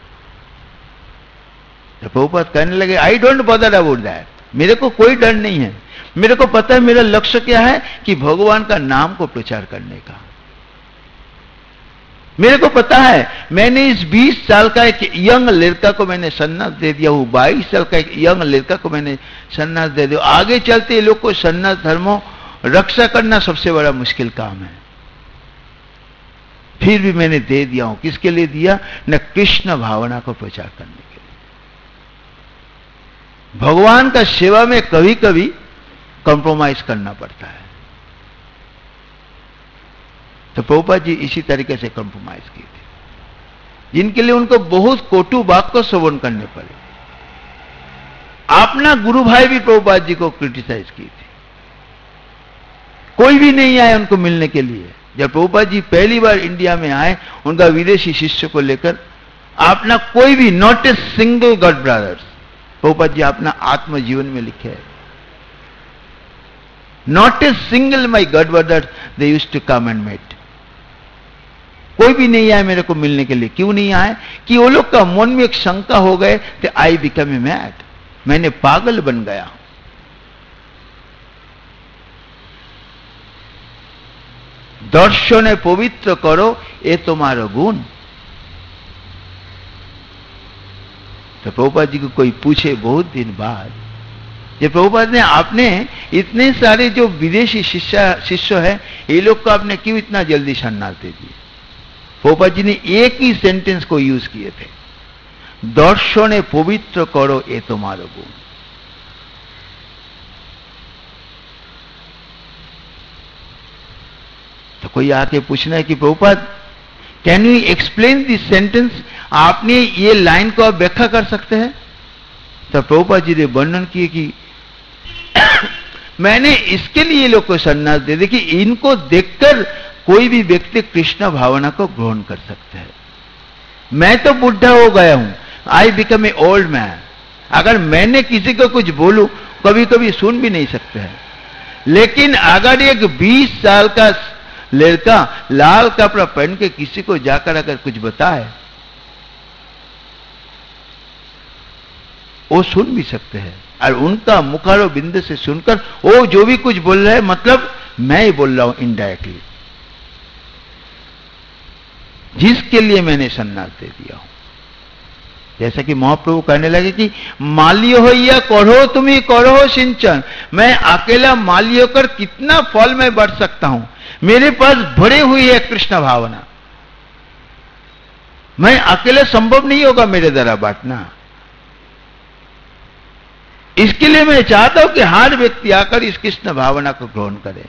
तो प्रभुपाद कहने लगे, I don't bother about that, मेरे को कोई डर नहीं है। मेरे को पता है मेरा लक्ष्य क्या है, कि भगवान का नाम को प्रचार करने का। मेरे को पता है मैंने इस 20 साल का एक यंग लड़का को मैंने सन्यास दे दिया हूं, 22 साल का एक यंग लड़का को मैंने सन्यास दे दिया। आगे चलते ये लोग को सन्यास धर्मों रक्षा करना सबसे बड़ा मुश्किल काम है, फिर भी मैंने दे दिया हूं। किसके लिए दिया? न कृष्ण भावना को प्रचार करने के लिए। भगवान का सेवा में कभी कभी कॉम्प्रोमाइज करना पड़ता है। तो प्रभुपाद जी इसी तरीके से कॉम्प्रोमाइज की थी, जिनके लिए उनको बहुत कोटु वाक्य को श्रवण करने पड़े। अपना गुरु भाई भी प्रभुपाद जी को क्रिटिसाइज की थी। कोई भी नहीं आया उनको मिलने के लिए। जब प्रभुपाद जी पहली बार इंडिया में आए, उनका विदेशी शिष्य को लेकर, अपना कोई भी, not a single god brothers, Prabhupada ji अपना आत्मजीवन में लिखे है, not a single my god brothers they used to come and met. कोई भी नहीं आए मेरे को मिलने के लिए। क्यों नहीं आए? कि वो लोग का मन में एक शंका हो गए कि आई बिकम ए मैड, मैंने पागल बन गया। दर्शने पवित्र करो ये तुम्हारा गुण। तो प्रभुपाद जी को कोई पूछे बहुत दिन बाद, जब प्रभुपाद ने आपने इतने सारे जो विदेशी शिष्य है, ये लोग को आपने क्यों इतना जल्दी सन्यास दे दिए? प्रभुपाद जी ने एक ही सेंटेंस को यूज किए थे, दर्शने पवित्र करो ये तुम्हारा गुण। कोई आके पूछना है कि Prabhupada can you explain this sentence, आपने ये लाइन को आप व्याख्या कर सकते हैं? तो प्रभुपाद जी ने वर्णन किए कि मैंने इसके लिए लोग को सन्यास दे दे कि इनको देखकर कोई भी व्यक्ति कृष्ण भावना को ग्रहण कर सकते हैं। मैं तो बुढ़ा हो गया हूं, I become a old man, अगर मैंने किसी को कुछ बोलूं कभी कभी सुन भी नहीं सकते हैं, लेकिन अगर एक 20 साल का लड़का लाल कपड़ा पहन के किसी को जाकर अगर कुछ बताए वो सुन भी सकते हैं, और उनका मुखारो बिंदु से सुनकर वो जो भी कुछ बोल रहे हैं मतलब मैं ही बोल रहा हूं इनडायरेक्टली, जिसके लिए मैंने सन्यास दे दिया हूं। जैसा कि महाप्रभु कहने लगे कि मालियो हो या करो तुम्हें करो सिंचन, मैं अकेला माली होकर कितना फल में बढ़ सकता हूं, मेरे पास भरे हुई है कृष्ण भावना, मैं अकेले संभव नहीं होगा मेरे द्वारा बांटना। इसके लिए मैं चाहता हूं कि हर व्यक्ति आकर इस कृष्ण भावना को ग्रहण करे,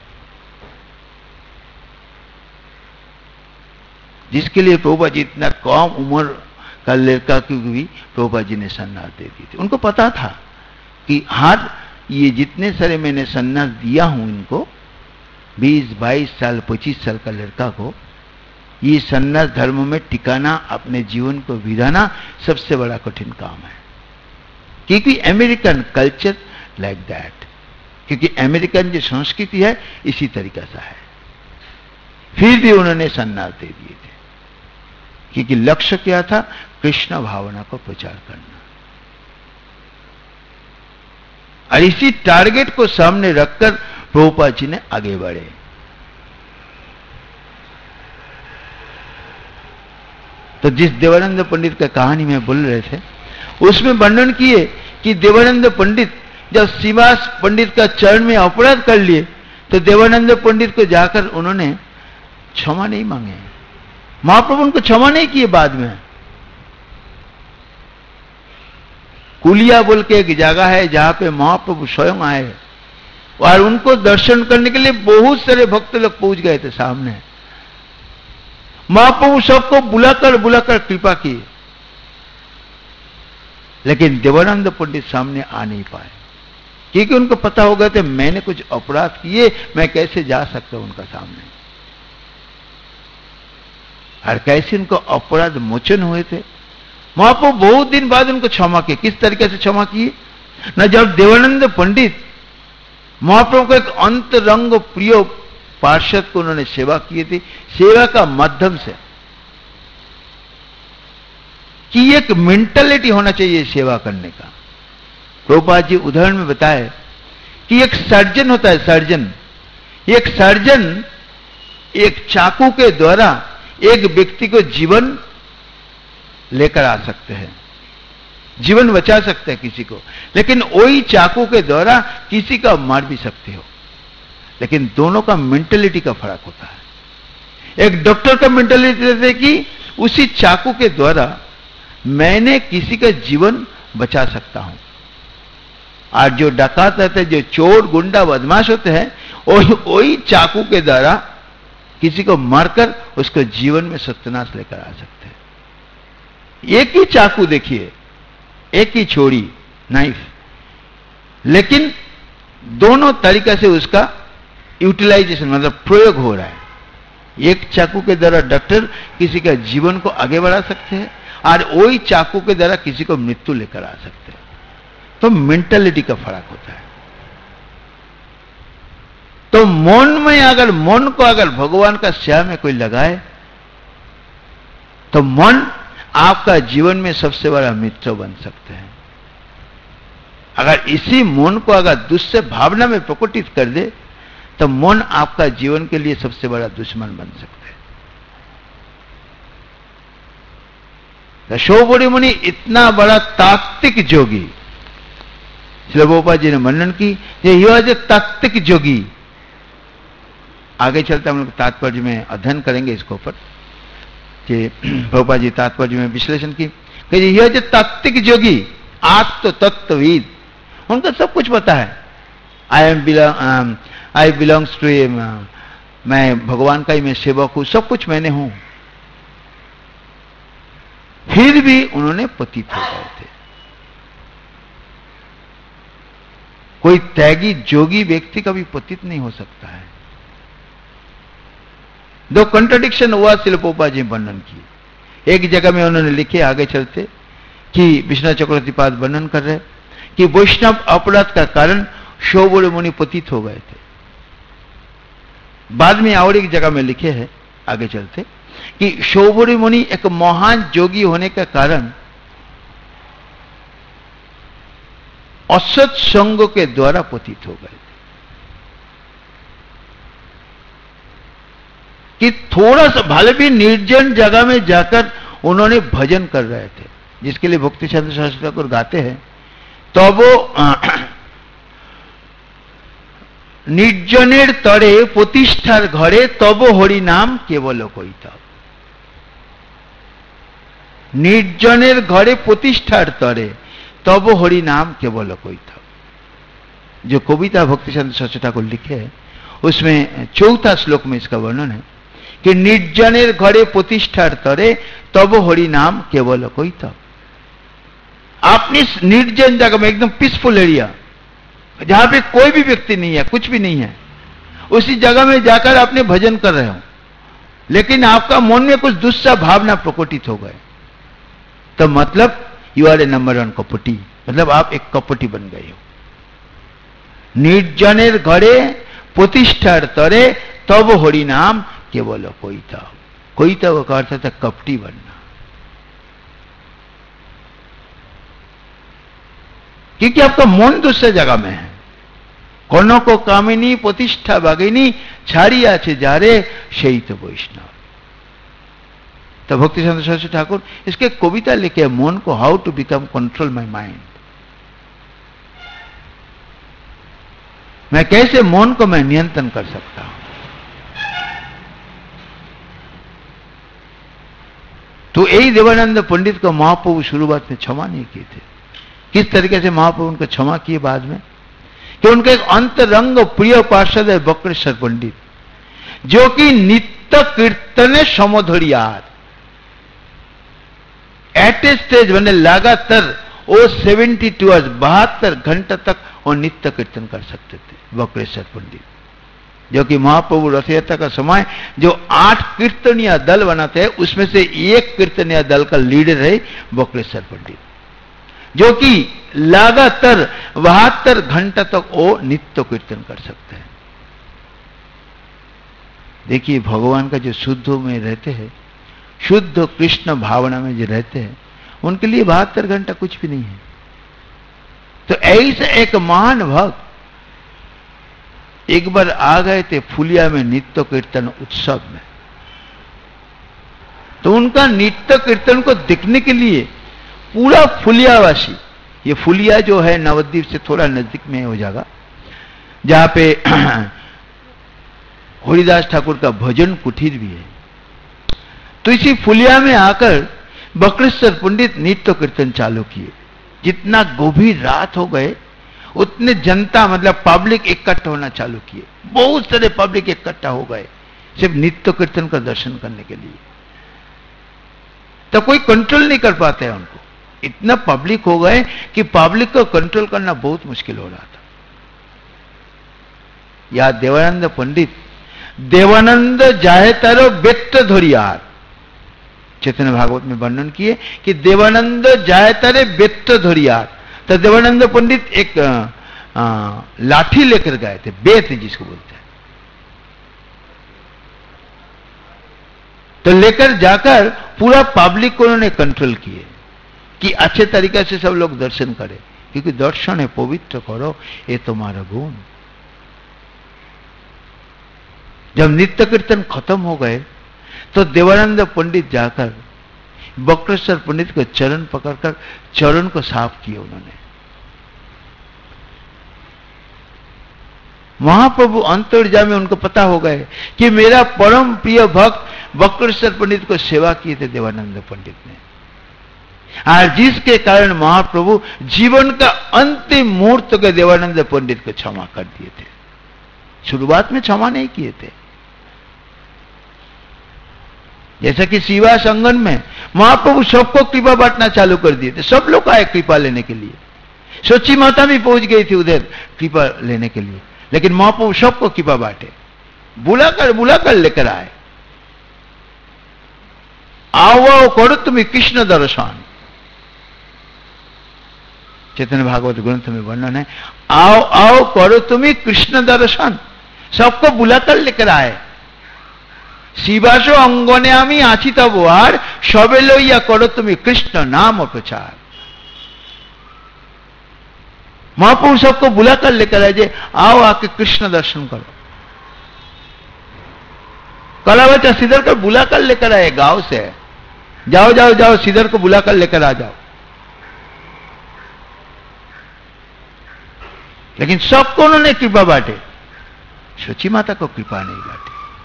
जिसके लिए प्रभुपाद जी इतना कम उम्र का लड़का की भी प्रभुपाद जी ने सन्यास दे दी थी। उनको पता था कि हर ये जितने सारे मैंने सन्यास दिया हूं इनको 20, 22 साल 25 साल का लड़का को, ये सन्यास धर्म में टिकाना, अपने जीवन को बिताना सबसे बड़ा कठिन काम है, क्योंकि अमेरिकन कल्चर लाइक दैट, क्योंकि अमेरिकन जो संस्कृति है इसी तरीका से है। फिर भी उन्होंने सन्यास दे दिए थे, क्योंकि लक्ष्य क्या था? कृष्ण भावना को प्रचार करना। और इसी टारगेट को सामने रखकर प्रभुपाद जी ने आगे बढ़े। तो जिस देवानंद पंडित का कहानी में बोल रहे थे उसमें वर्णन किए कि देवानंद पंडित जब श्रीवास पंडित का चरण में अपराध कर लिए तो देवानंद पंडित को जाकर उन्होंने क्षमा नहीं मांगे, महाप्रभु उनको क्षमा नहीं किए। बाद में कुलिया बोल के एक जगह है जहां पे महाप्रभु स्वयं आए और उनको दर्शन करने के लिए बहुत सारे भक्त लोग पहुंच गए थे सामने। महाप्रभु सबको बुलाकर कृपा की, लेकिन देवानंद पंडित सामने आ नहीं पाए, क्योंकि उनको पता हो गया था मैंने कुछ अपराध किए, मैं कैसे जा सकता हूं उनका सामने। और कैसे उनको अपराध मोचन हुए थे। महाप्रभु बहुत दिन बाद उनको क्षमा किए। किस तरीके से क्षमा किए न, जब देवानंद पंडित महाप्रभु को एक अंतरंग प्रिय पार्षद को उन्होंने सेवा की थी, सेवा का माध्यम से कि एक मेंटालिटी होना चाहिए सेवा करने का। प्रभुपाद जी उदाहरण में बताए कि एक सर्जन होता है, सर्जन, एक सर्जन एक चाकू के द्वारा एक व्यक्ति को जीवन लेकर आ सकते हैं, जीवन बचा सकते हैं किसी को, लेकिन वही चाकू के द्वारा किसी का मार भी सकते हो। लेकिन दोनों का मेंटालिटी का फर्क होता है। एक डॉक्टर का मेंटालिटी रहता है कि उसी चाकू के द्वारा मैंने किसी का जीवन बचा सकता हूं, और जो डकात रहते हैं, जो चोर गुंडा बदमाश होते हैं, वही चाकू के द्वारा किसी को मारकर उसको जीवन में सत्यानाश लेकर आ सकते हैं। एक ही चाकू देखिए, एक ही छोड़ी नाइफ, लेकिन दोनों तरीका से उसका यूटिलाइजेशन मतलब प्रयोग हो रहा है। एक चाकू के द्वारा डॉक्टर किसी का जीवन को आगे बढ़ा सकते हैं और वही चाकू के द्वारा किसी को मृत्यु लेकर आ सकते हैं। तो मेंटालिटी का फर्क होता है। तो मन में अगर मन को अगर भगवान का सेवा में कोई लगाए तो मन आपका जीवन में सबसे बड़ा मित्र बन सकते हैं। अगर इसी मन को अगर दूसरे भावना में प्रकटित कर दे तो मन आपका जीवन के लिए सबसे बड़ा दुश्मन बन सकता है। तो शोभड़ी मुनि इतना बड़ा तात्विक जोगी, श्री प्रभुपाद जी ने वर्णन की ही वाज ए तात्विक जोगी। आगे चलते हम लोग तात्पर्य में अध्ययन करेंगे इसके ऊपर कि प्रभुपाद जी तात्पर्य में विश्लेषण की कि यह जो तात्विक जोगी आत्म तत्वविद, उनको सब कुछ पता है। आई बिलोंग्स टू मैं भगवान का ही मैं सेवक हूं, सब कुछ मैंने हूं, फिर भी उन्होंने पतित हो गए थे। कोई त्यागी जोगी व्यक्ति कभी पतित नहीं हो सकता है। दो कंट्राडिक्शन हुआ शिल प्रभुपाद जी वर्णन किए। एक जगह में उन्होंने लिखे आगे चलते कि विश्वनाथ चक्रवर्तीपाद वर्णन कर रहे कि वैष्णव अपराध का कारण शौबोरे मुनि पतित हो गए थे। बाद में और एक जगह में लिखे हैं आगे चलते कि शौबोरे मुनि एक महान जोगी होने का कारण असत संग के द्वारा पतित हो गए थे। कि थोड़ा सा भले भी निर्जन जगह में जाकर उन्होंने भजन कर रहे थे, जिसके लिए भक्ति चंद्र शास्त्री ठाकुर गाते हैं, तो वो निर्जनेर तरे प्रतिष्ठार घरे तब हरि नाम केवल कइता। निर्जनेर घरे प्रतिष्ठार तरे तब हरि नाम केवल कइता। जो कविता भक्ति चंद्र शास्त्री ठाकुर लिखे है उसमें चौथा श्लोक में इसका वर्णन है कि निर्जनेर घरे प्रतिष्ठार तरे तब हरि नाम केवल कइता। आपने निर्जन जगह में एकदम पीसफुल एरिया जहां पे कोई भी व्यक्ति नहीं है, कुछ भी नहीं है, उसी जगह में जाकर आपने भजन कर रहे हो, लेकिन आपका मन में कुछ दूसरा भावना प्रकटित हो गए, तो मतलब you are a number one कपटी, मतलब आप एक कपटी बन गए हो। निर्जनेर घरे प्रतिष्ठार तरे तब हरि नाम केवल कोईता। कोईता का अर्थ था कपटी बनना। क्योंकि आपका मन दूसरे जगह में है। कर्ण को कामिनी प्रतिष्ठा बागिनी छाड़िया छे जारे सही तो वैष्णव। तो भक्ति चंद्र शास्त्री ठाकुर इसके कविता लिखे मन को how to become control my mind. मैं कैसे मन को मैं नियंत्रण कर सकता हूं। तो यही देवानंद पंडित को महाप्रभु शुरुआत में क्षमा नहीं किए थे। किस तरीके से महाप्रभु उनको क्षमा किए बाद में, कि उनका एक अंतरंग प्रिय पार्षद है बक्रेश्वर पंडित, जो कि नित्य कीर्तने समोधरियार एट ए स्टेज मैंने लगातार वो 72 आवर्स 72 घंटे तक वो नित्य कीर्तन कर सकते थे बक्रेश्वर पंडित। जो कि महाप्रभु रथ यात्रा का समय जो 8 कीर्तनिया दल बनाते हैं उसमें से एक कीर्तनिया दल का लीडर है बक्रेश्वर पंडित, जो कि लगातार 72 घंटा तक वो नित्य कीर्तन कर सकते हैं। देखिए भगवान का जो शुद्ध में रहते हैं, शुद्ध कृष्ण भावना में जो रहते हैं, उनके लिए 72 घंटा कुछ भी नहीं है। तो ऐसे एक महान भक्त एक बार आ गए थे फुलिया में नित्य कीर्तन उत्सव में। तो उनका नित्य कीर्तन को देखने के लिए पूरा फुलियावासी, ये फुलिया जो है नवद्वीप से थोड़ा नजदीक में हो जाएगा, जहां पे हरिदास ठाकुर का भजन कुटीर भी है। तो इसी फुलिया में आकर बक्रेश्वर पंडित नित्य कीर्तन चालू किए। जितना गंभीर रात हो गए उतने जनता मतलब पब्लिक इकट्ठा होना चालू किए। बहुत सारे पब्लिक इकट्ठा हो गए सिर्फ नित्य कीर्तन का दर्शन करने के लिए। तो कोई कंट्रोल नहीं कर पाते हैं उनको। इतना पब्लिक हो गए कि पब्लिक को कंट्रोल करना बहुत मुश्किल हो रहा था। या देवानंद पंडित देवानंद जाहे तारो बेट धरियार चैतन्य भागवत में वर्णन किए कि देवानंद जाहे तारे बेट धरियार। तो देवानंद पंडित एक लाठी लेकर गए थे, बेत जिसको बोलते हैं। तो लेकर जाकर पूरा पब्लिक को उन्होंने कंट्रोल किए कि अच्छे तरीके से सब लोग दर्शन करें, क्योंकि दर्शन है पवित्र करो ये तुम्हारा गुण। जब नित्य कीर्तन खत्म हो गए तो देवानंद पंडित जाकर बक्रेश्वर पंडित को चरण पकड़कर चरण को साफ किए उन्होंने। महाप्रभु अंतर्जामी उनको पता हो गए कि मेरा परम प्रिय भक्त बक्रेश्वर पंडित को सेवा किए थे देवानंद पंडित ने, और जिसके कारण महाप्रभु जीवन का अंतिम मुहूर्त के देवानंद पंडित को क्षमा कर दिए थे। शुरुआत में क्षमा नहीं किए थे, जैसा कि शिवा संगम में महाप्रभु सबको कृपा बांटना चालू कर दिए थे, सब लोग आए कृपा लेने के लिए। सोची माता भी पहुंच गई थी उधर कृपा लेने के लिए, लेकिन महाप्रभु सबको कृपा बांटे, बुलाकर लेकर आए। आओ करो तुम्हें कृष्ण दर्शन, चैतन्य भागवत ग्रंथ में वर्णन है, आओ आओ करो तुम्हें कृष्ण दर्शन, सबको बुलाकर लेकर आए। शिवासो अंगने आमी आছি তব আর সবে লইয়া করো তুমি कृष्ण नाम प्रचार। महापुरुष सबको बुलाकर लेकर आए, जे आओ आके कृष्ण दर्शन करो। कला बच्चा सीधर को बुलाकर लेकर आए गांव से, जाओ जाओ जाओ सीधर को बुलाकर लेकर आ जाओ। लेकिन सबको उन्होंने कृपा बांटे, सोची माता को कृपा नहीं बांटी।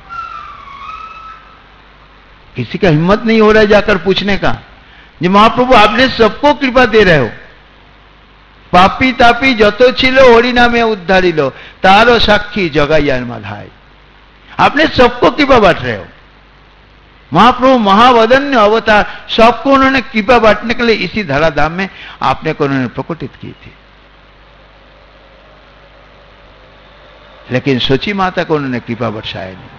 किसी का हिम्मत नहीं हो रहा है जाकर पूछने का, जो महाप्रभु आपने सबको कृपा दे रहे हो, पापी तापी जतो छिलो हरि नामे उद्धारिलो तारो साक्षी जगाइयार माधाय। आपने सबको कृपा बांट रहे हो। महाप्रभु महावदन्य अवतार, सबको उन्होंने कृपा बांटने के लिए इसी धराधाम में आपने को उन्होंने प्रकटित की थी। लेकिन सोची माता को उन्होंने कृपा बरसाया नहीं।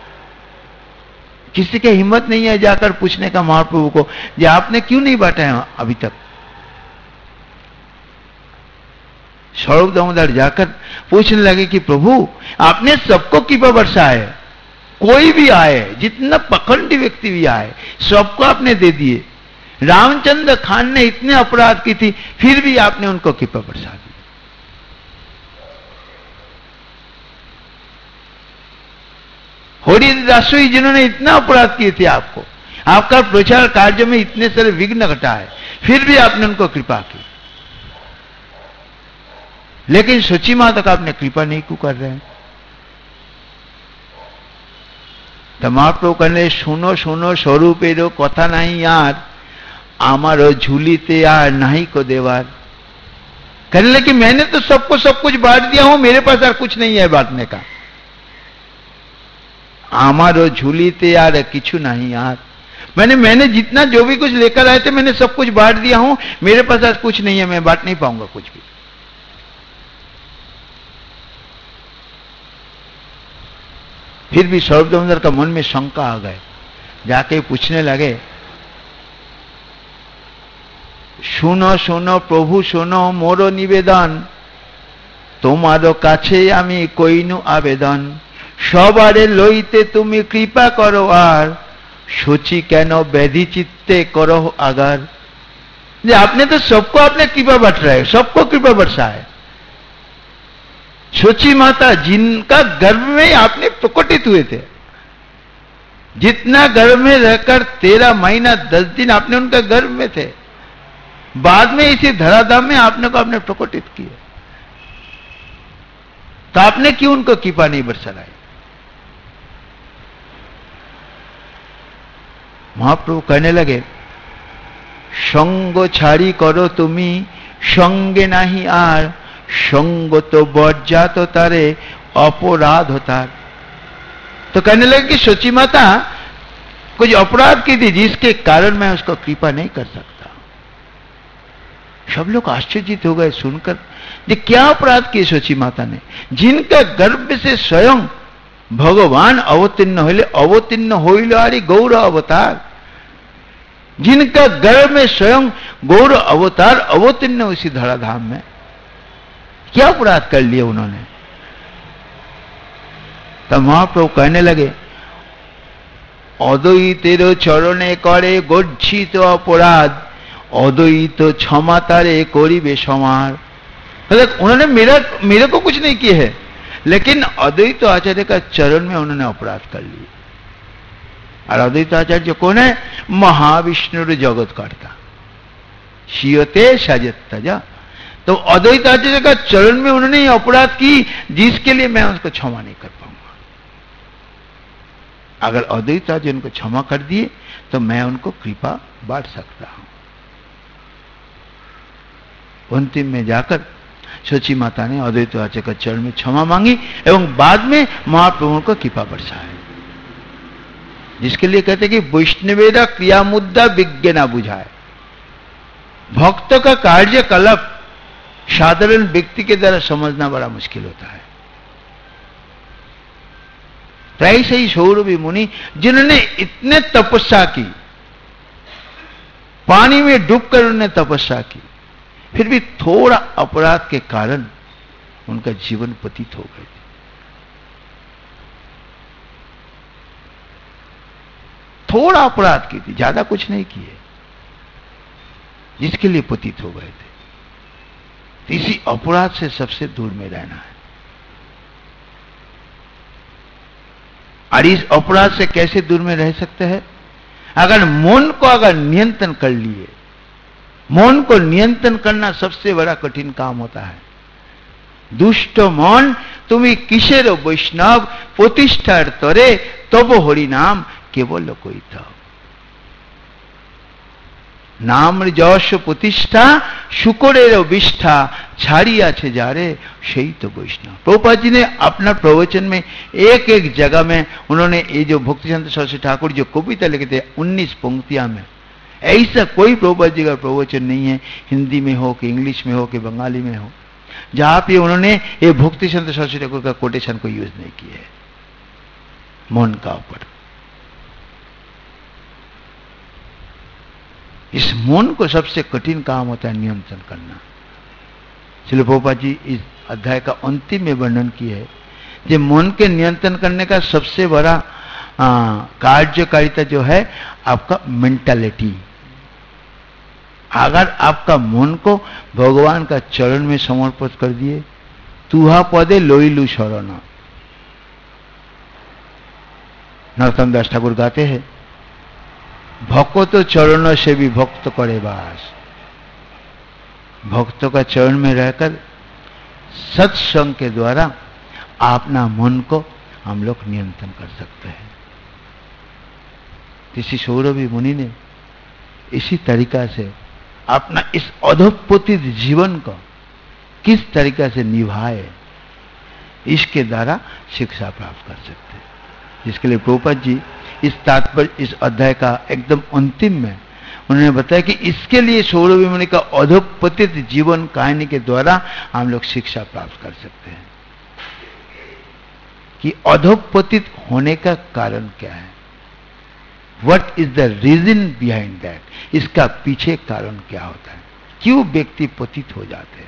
किसी के हिम्मत नहीं है जाकर पूछने का महाप्रभु को, ये आपने क्यों नहीं बांटा है अभी तक। स्वरूप दामोदर जाकर पूछने लगे कि प्रभु आपने सबको कृपा बरसा है, कोई भी आए, जितना पखंडी व्यक्ति भी आए, सबको आपने दे दिए। रामचंद्र खान ने इतने अपराध की थी, फिर भी आपने उनको कृपा बरसा दी। हरिदासोई जिन्होंने इतना अपराध किए थे आपको, आपका प्रचार कार्य में इतने सारे विघ्न घटा है, फिर भी आपने उनको कृपा की। लेकिन सोची माता का आपने कृपा नहीं क्यों कर रहे हैं। तो महाप्रभु कहने सुनो सुनो स्वरूपेरो कथा नहीं यार, आमारो झूलीते यार नहीं को देवार। कहने लगे मैंने तो सबको सब कुछ बांट दिया हूं, मेरे पास यार कुछ नहीं है बांटने का। आमारो झूलीते यार किछु नहीं यार, मैंने जितना जो भी कुछ लेकर आए थे मैंने सब कुछ बांट दिया हूं, मेरे पास आज कुछ नहीं है, मैं बांट नहीं पाऊंगा कुछ भी। फिर भी स्वरूप दामोदर का मन में शंका आ गए, जाके पूछने लगे सुनो सुनो प्रभु सुनो मोरो निवेदन, तुम्हारो काछे आमी कइनु आवेदन, सबारे लइते तुमी कृपा करो आर, सोची केनो व्याधि चित्ते करो आगार। जे आपने तो सबको आपने कृपा बांट रहे हो, सबको कृपा बरसा है। सोची माता जिनका गर्भ में आपने प्रकटित हुए थे, जितना गर्भ में रहकर 13 महीना 10 दिन आपने उनका गर्भ में थे, बाद में इसी धराधाम में आपने को आपने प्रकटित किया, तो आपने क्यों उनको कृपा नहीं बरसाई। महाप्रभु कहने लगे संग छाड़ी करो तुमी संगे नहीं आर, संग तो बर्जात तारे अपराध होता। तो कहने लगे कि सोची माता कुछ अपराध की थी जिसके कारण मैं उसको कृपा नहीं कर सकता। सब लोग आश्चर्यचकित हो गए सुनकर, ये क्या अपराध किए सोची माता ने, जिनका गर्भ से स्वयं भगवान अवतीर्ण होले, अवतीर्ण होइल आरी गौर अवतार, जिनका गर्भ में स्वयं गौर अवतार अवतीर्ण उसी धराधाम में, क्या अपराध कर लिए उन्होंने। तब महाप्रभु कहने लगे अद्वैतेर चरणे करे गच्छित अपराध, अद्वैत क्षमा तारे करिबे समार। उन्होंने मेरे को कुछ नहीं किए है, लेकिन अद्वैत आचार्य का चरण में उन्होंने अपराध कर लिए। और अद्वैत आचार्य कौन है, महाविष्णु जगत कर्ता, शियते सजत्तजा। तो अद्वैत आचार्य का चरण में उन्होंने अपराध की जिसके लिए मैं उसको क्षमा नहीं कर पाऊंगा। अगर अद्वैत आचार्य उनको क्षमा कर दिए तो मैं उनको कृपा बांट सकता हूं। अंतिम में जाकर सोची माता ने अद्वैत आचार्य का चरण में क्षमा मांगी एवं बाद में महाप्रभु को कृपा बरसाया। जिसके लिए कहते हैं कि वैष्णवेदा क्रिया मुद्दा विज्ञ ना बुझाए। भक्त का कार्यकलाप साधारण व्यक्ति के द्वारा समझना बड़ा मुश्किल होता है। प्राय से ही सौरभी मुनि जिन्होंने इतने तपस्या की, पानी में डूबकर उन्होंने तपस्या की, फिर भी थोड़ा अपराध के कारण उनका जीवन पतित हो गए थे। थोड़ा अपराध की थी, ज्यादा कुछ नहीं किए, जिसके लिए पतित हो गए थे। तो इसी अपराध से सबसे दूर में रहना है। और इस अपराध से कैसे दूर में रह सकते हैं? अगर मन को अगर नियंत्रण कर लिए। मन को नियंत्रण करना सबसे बड़ा कठिन काम होता है। दुष्ट मन तुम्हें किसेर वैष्णव प्रतिष्ठार तरे तब हरि नाम केवल कोई था। नाम যশ প্রতিষ্ঠা শুকরের বিষ্ঠা ছাড়িয়াছে যারে সেই तो वैष्णव। प्रभुपाद जी ने अपना प्रवचन में एक एक जगह में उन्होंने ये जो भक्तिचंद्र सरस्वती ठाकुर जो कविता लिखे थे 19 पंक्तियां में, ऐसा कोई प्रभुपाद जी का प्रवचन नहीं है, हिंदी में हो कि इंग्लिश में हो कि बंगाली में हो, जहां पे उन्होंने ये भक्तिचंद्र सरस्वती ठाकुर का कोटेशन को यूज नहीं किया है मन का ऊपर। इस मन को सबसे कठिन काम होता है नियंत्रण करना। श्रील प्रभुपाद जी इस अध्याय का अंतिम में वर्णन किया है कि मन के नियंत्रण करने का सबसे बड़ा कार्यकारिता जो है आपका मेंटालिटी। अगर आपका मन को भगवान का चरण में समर्पित कर दिए, तुहा पदे लोइलु शरण। नरोत्तम दास ठाकुर गाते हैं, भक्त चरण से भी भक्त करे वास। भक्तों का चरण में रहकर सत्संग के द्वारा अपना मन को हम लोग नियंत्रण कर सकते हैं। किसी सौरभी मुनि ने इसी तरीका से अपना इस अधोपतित जीवन को किस तरीका से निभाए, इसके द्वारा शिक्षा प्राप्त कर सकते हैं। जिसके लिए प्रभुपाद जी इस तात्पर्य इस अध्याय का एकदम अंतिम में उन्होंने बताया कि इसके लिए सौरभी मुनि का अधोपतित जीवन कहानी के द्वारा हम लोग शिक्षा प्राप्त कर सकते हैं कि अधोपतित होने का कारण क्या है, what is the reason behind that. इसका पीछे कारण क्या होता है, क्यों व्यक्ति पतित हो जाते हैं।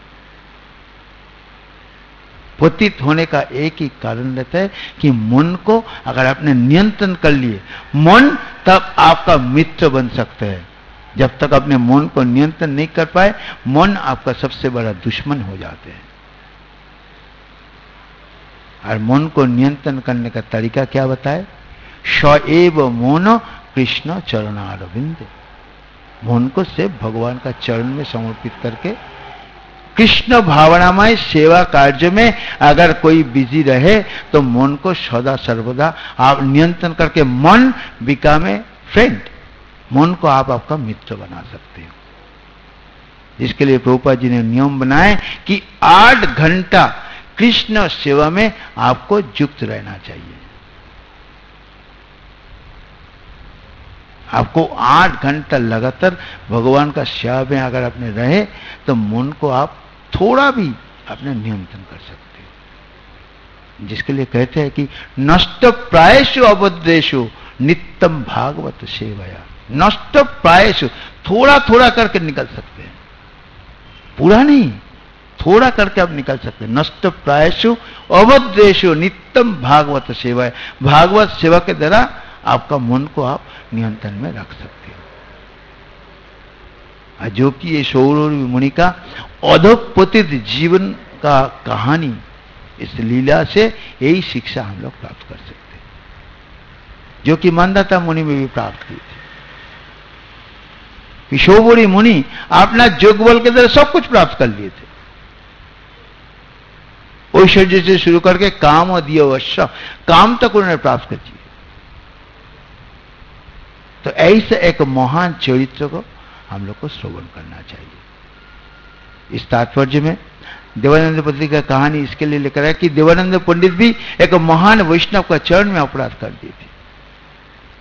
पतित होने का एक ही कारण रहता है कि मन को अगर आपने नियंत्रण कर लिए, मन तब आपका मित्र बन सकता है। जब तक अपने मन को नियंत्रण नहीं कर पाए, मन आपका सबसे बड़ा दुश्मन हो जाते हैं। और मन को नियंत्रण करने का तरीका क्या बताए, सएव मन कृष्ण चरणारविंद। मन को सिर्फ भगवान का चरण में समर्पित करके कृष्ण भावनामय सेवा कार्य में अगर कोई बिजी रहे तो मन को सदा सर्वदा आप नियंत्रण करके मन बिकामे फ्रेंड, मन को आप आपका मित्र बना सकते हो। इसके लिए प्रभुपाद जी ने नियम बनाए कि 8 घंटा कृष्ण सेवा में आपको युक्त रहना चाहिए। आपको 8 घंटा लगातार भगवान का सेवा में अगर आपने रहे तो मन को आप थोड़ा भी अपने नियंत्रण कर सकते हो। जिसके लिए कहते हैं कि नष्ट प्रायेषु अबद्धेषु नित्यम भागवत सेवया। नष्ट प्रायेषु थोड़ा थोड़ा करके निकल सकते हैं, पूरा नहीं, थोड़ा करके आप निकल सकते हैं। नष्ट प्रायेषु अबद्धेषु नित्यम भागवत सेवया। भागवत सेवा के द्वारा आपका मन को आप नियंत्रण में रख सकते हो। जो कि ये सौरभी मुनि का अधोपतित जीवन का कहानी, इस लीला से यही शिक्षा हम लोग प्राप्त कर सकते हैं, जो कि मानदाता मुनि में भी प्राप्त की थी। कि सौरभी मुनि अपना योग बल के द्वारा सब कुछ प्राप्त कर लिए थे, ऐश्वर्य से शुरू करके काम और दिया वश्य, काम तक उन्होंने प्राप्त कर दिए। तो ऐसे एक महान चरित्र को हम लोग को श्रवण करना चाहिए। इस तात्पर्य में देवानंद पंडित का कहानी इसके लिए लेकर है कि देवानंद पंडित भी एक महान वैष्णव का चरण में अपराध कर दी थी।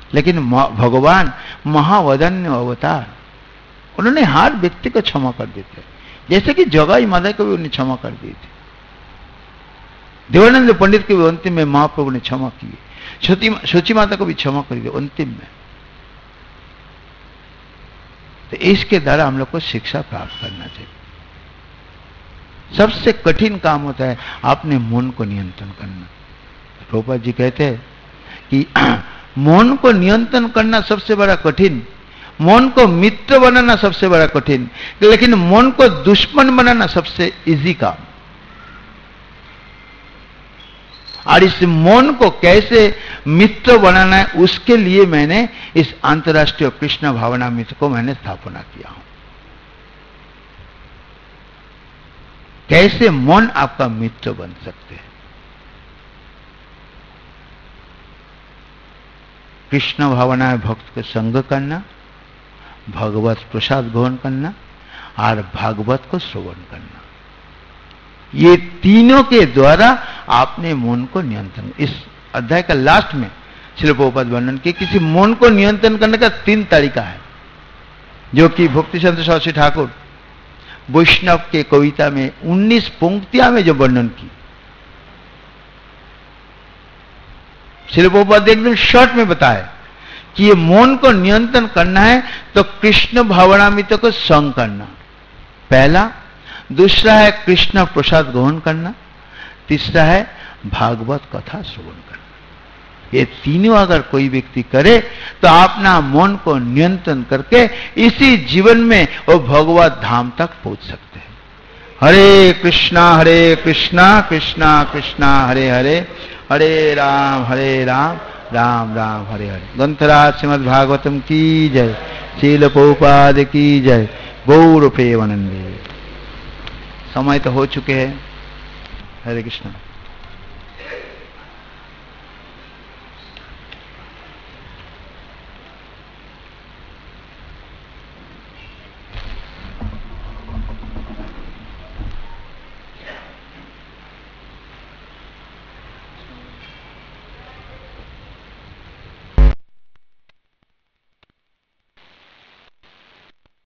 लेकिन भगवान महावदन्य अवतार, उन्होंने हर व्यक्ति को क्षमा कर देते, जैसे कि जगाई माता को भी उन्हें क्षमा कर दी थी, देवानंद पंडित के भी अंतिम में महाप्रभु ने क्षमा की, सोची माता को भी क्षमा कर दी अंतिम में। तो इसके द्वारा हम लोग को शिक्षा प्राप्त करना चाहिए। सबसे कठिन काम होता है अपने मन को नियंत्रण करना। प्रभुपाद जी कहते हैं कि मन को नियंत्रण करना सबसे बड़ा कठिन, मन को मित्र बनाना सबसे बड़ा कठिन, लेकिन मन को दुश्मन बनाना सबसे इजी काम। और इस मन को कैसे मित्र बनाना है, उसके लिए मैंने इस अंतर्राष्ट्रीय कृष्ण भावना मित्र को मैंने स्थापना किया हूं। कैसे मन आपका मित्र बन सकते हैं। कृष्ण भावना में भक्त को संग करना, भगवत प्रसाद ग्रहण करना और भागवत को श्रवण करना, ये तीनों के द्वारा आपने मन को नियंत्रण। इस अध्याय का लास्ट में श्रील प्रभुपाद वर्णन किए किसी मन को नियंत्रण करने का 3 तरीका है, जो कि भक्ति चंद्र सरस्वती ठाकुर वैष्णव के कविता में 19 पंक्तियां में जो वर्णन की, श्रील प्रभुपाद एकदम शॉर्ट में बताया कि ये मन को नियंत्रण करना है तो कृष्ण भावनामृत को संग करना पहला, दूसरा है कृष्ण प्रसाद ग्रहण करना, तीसरा है भागवत कथा श्रवण करना। ये तीनों अगर कोई व्यक्ति करे तो अपना मन को नियंत्रण करके इसी जीवन में वो भगवत धाम तक पहुंच सकते हैं। हरे कृष्णा कृष्णा कृष्णा हरे हरे, हरे राम राम राम हरे हरे। ग्रंथराज श्रीमद् भागवतम की जय, श्रील प्रभुपाद की जय, गौर प्रेमानंदे। समय तो हो चुके हैं। हरे कृष्ण।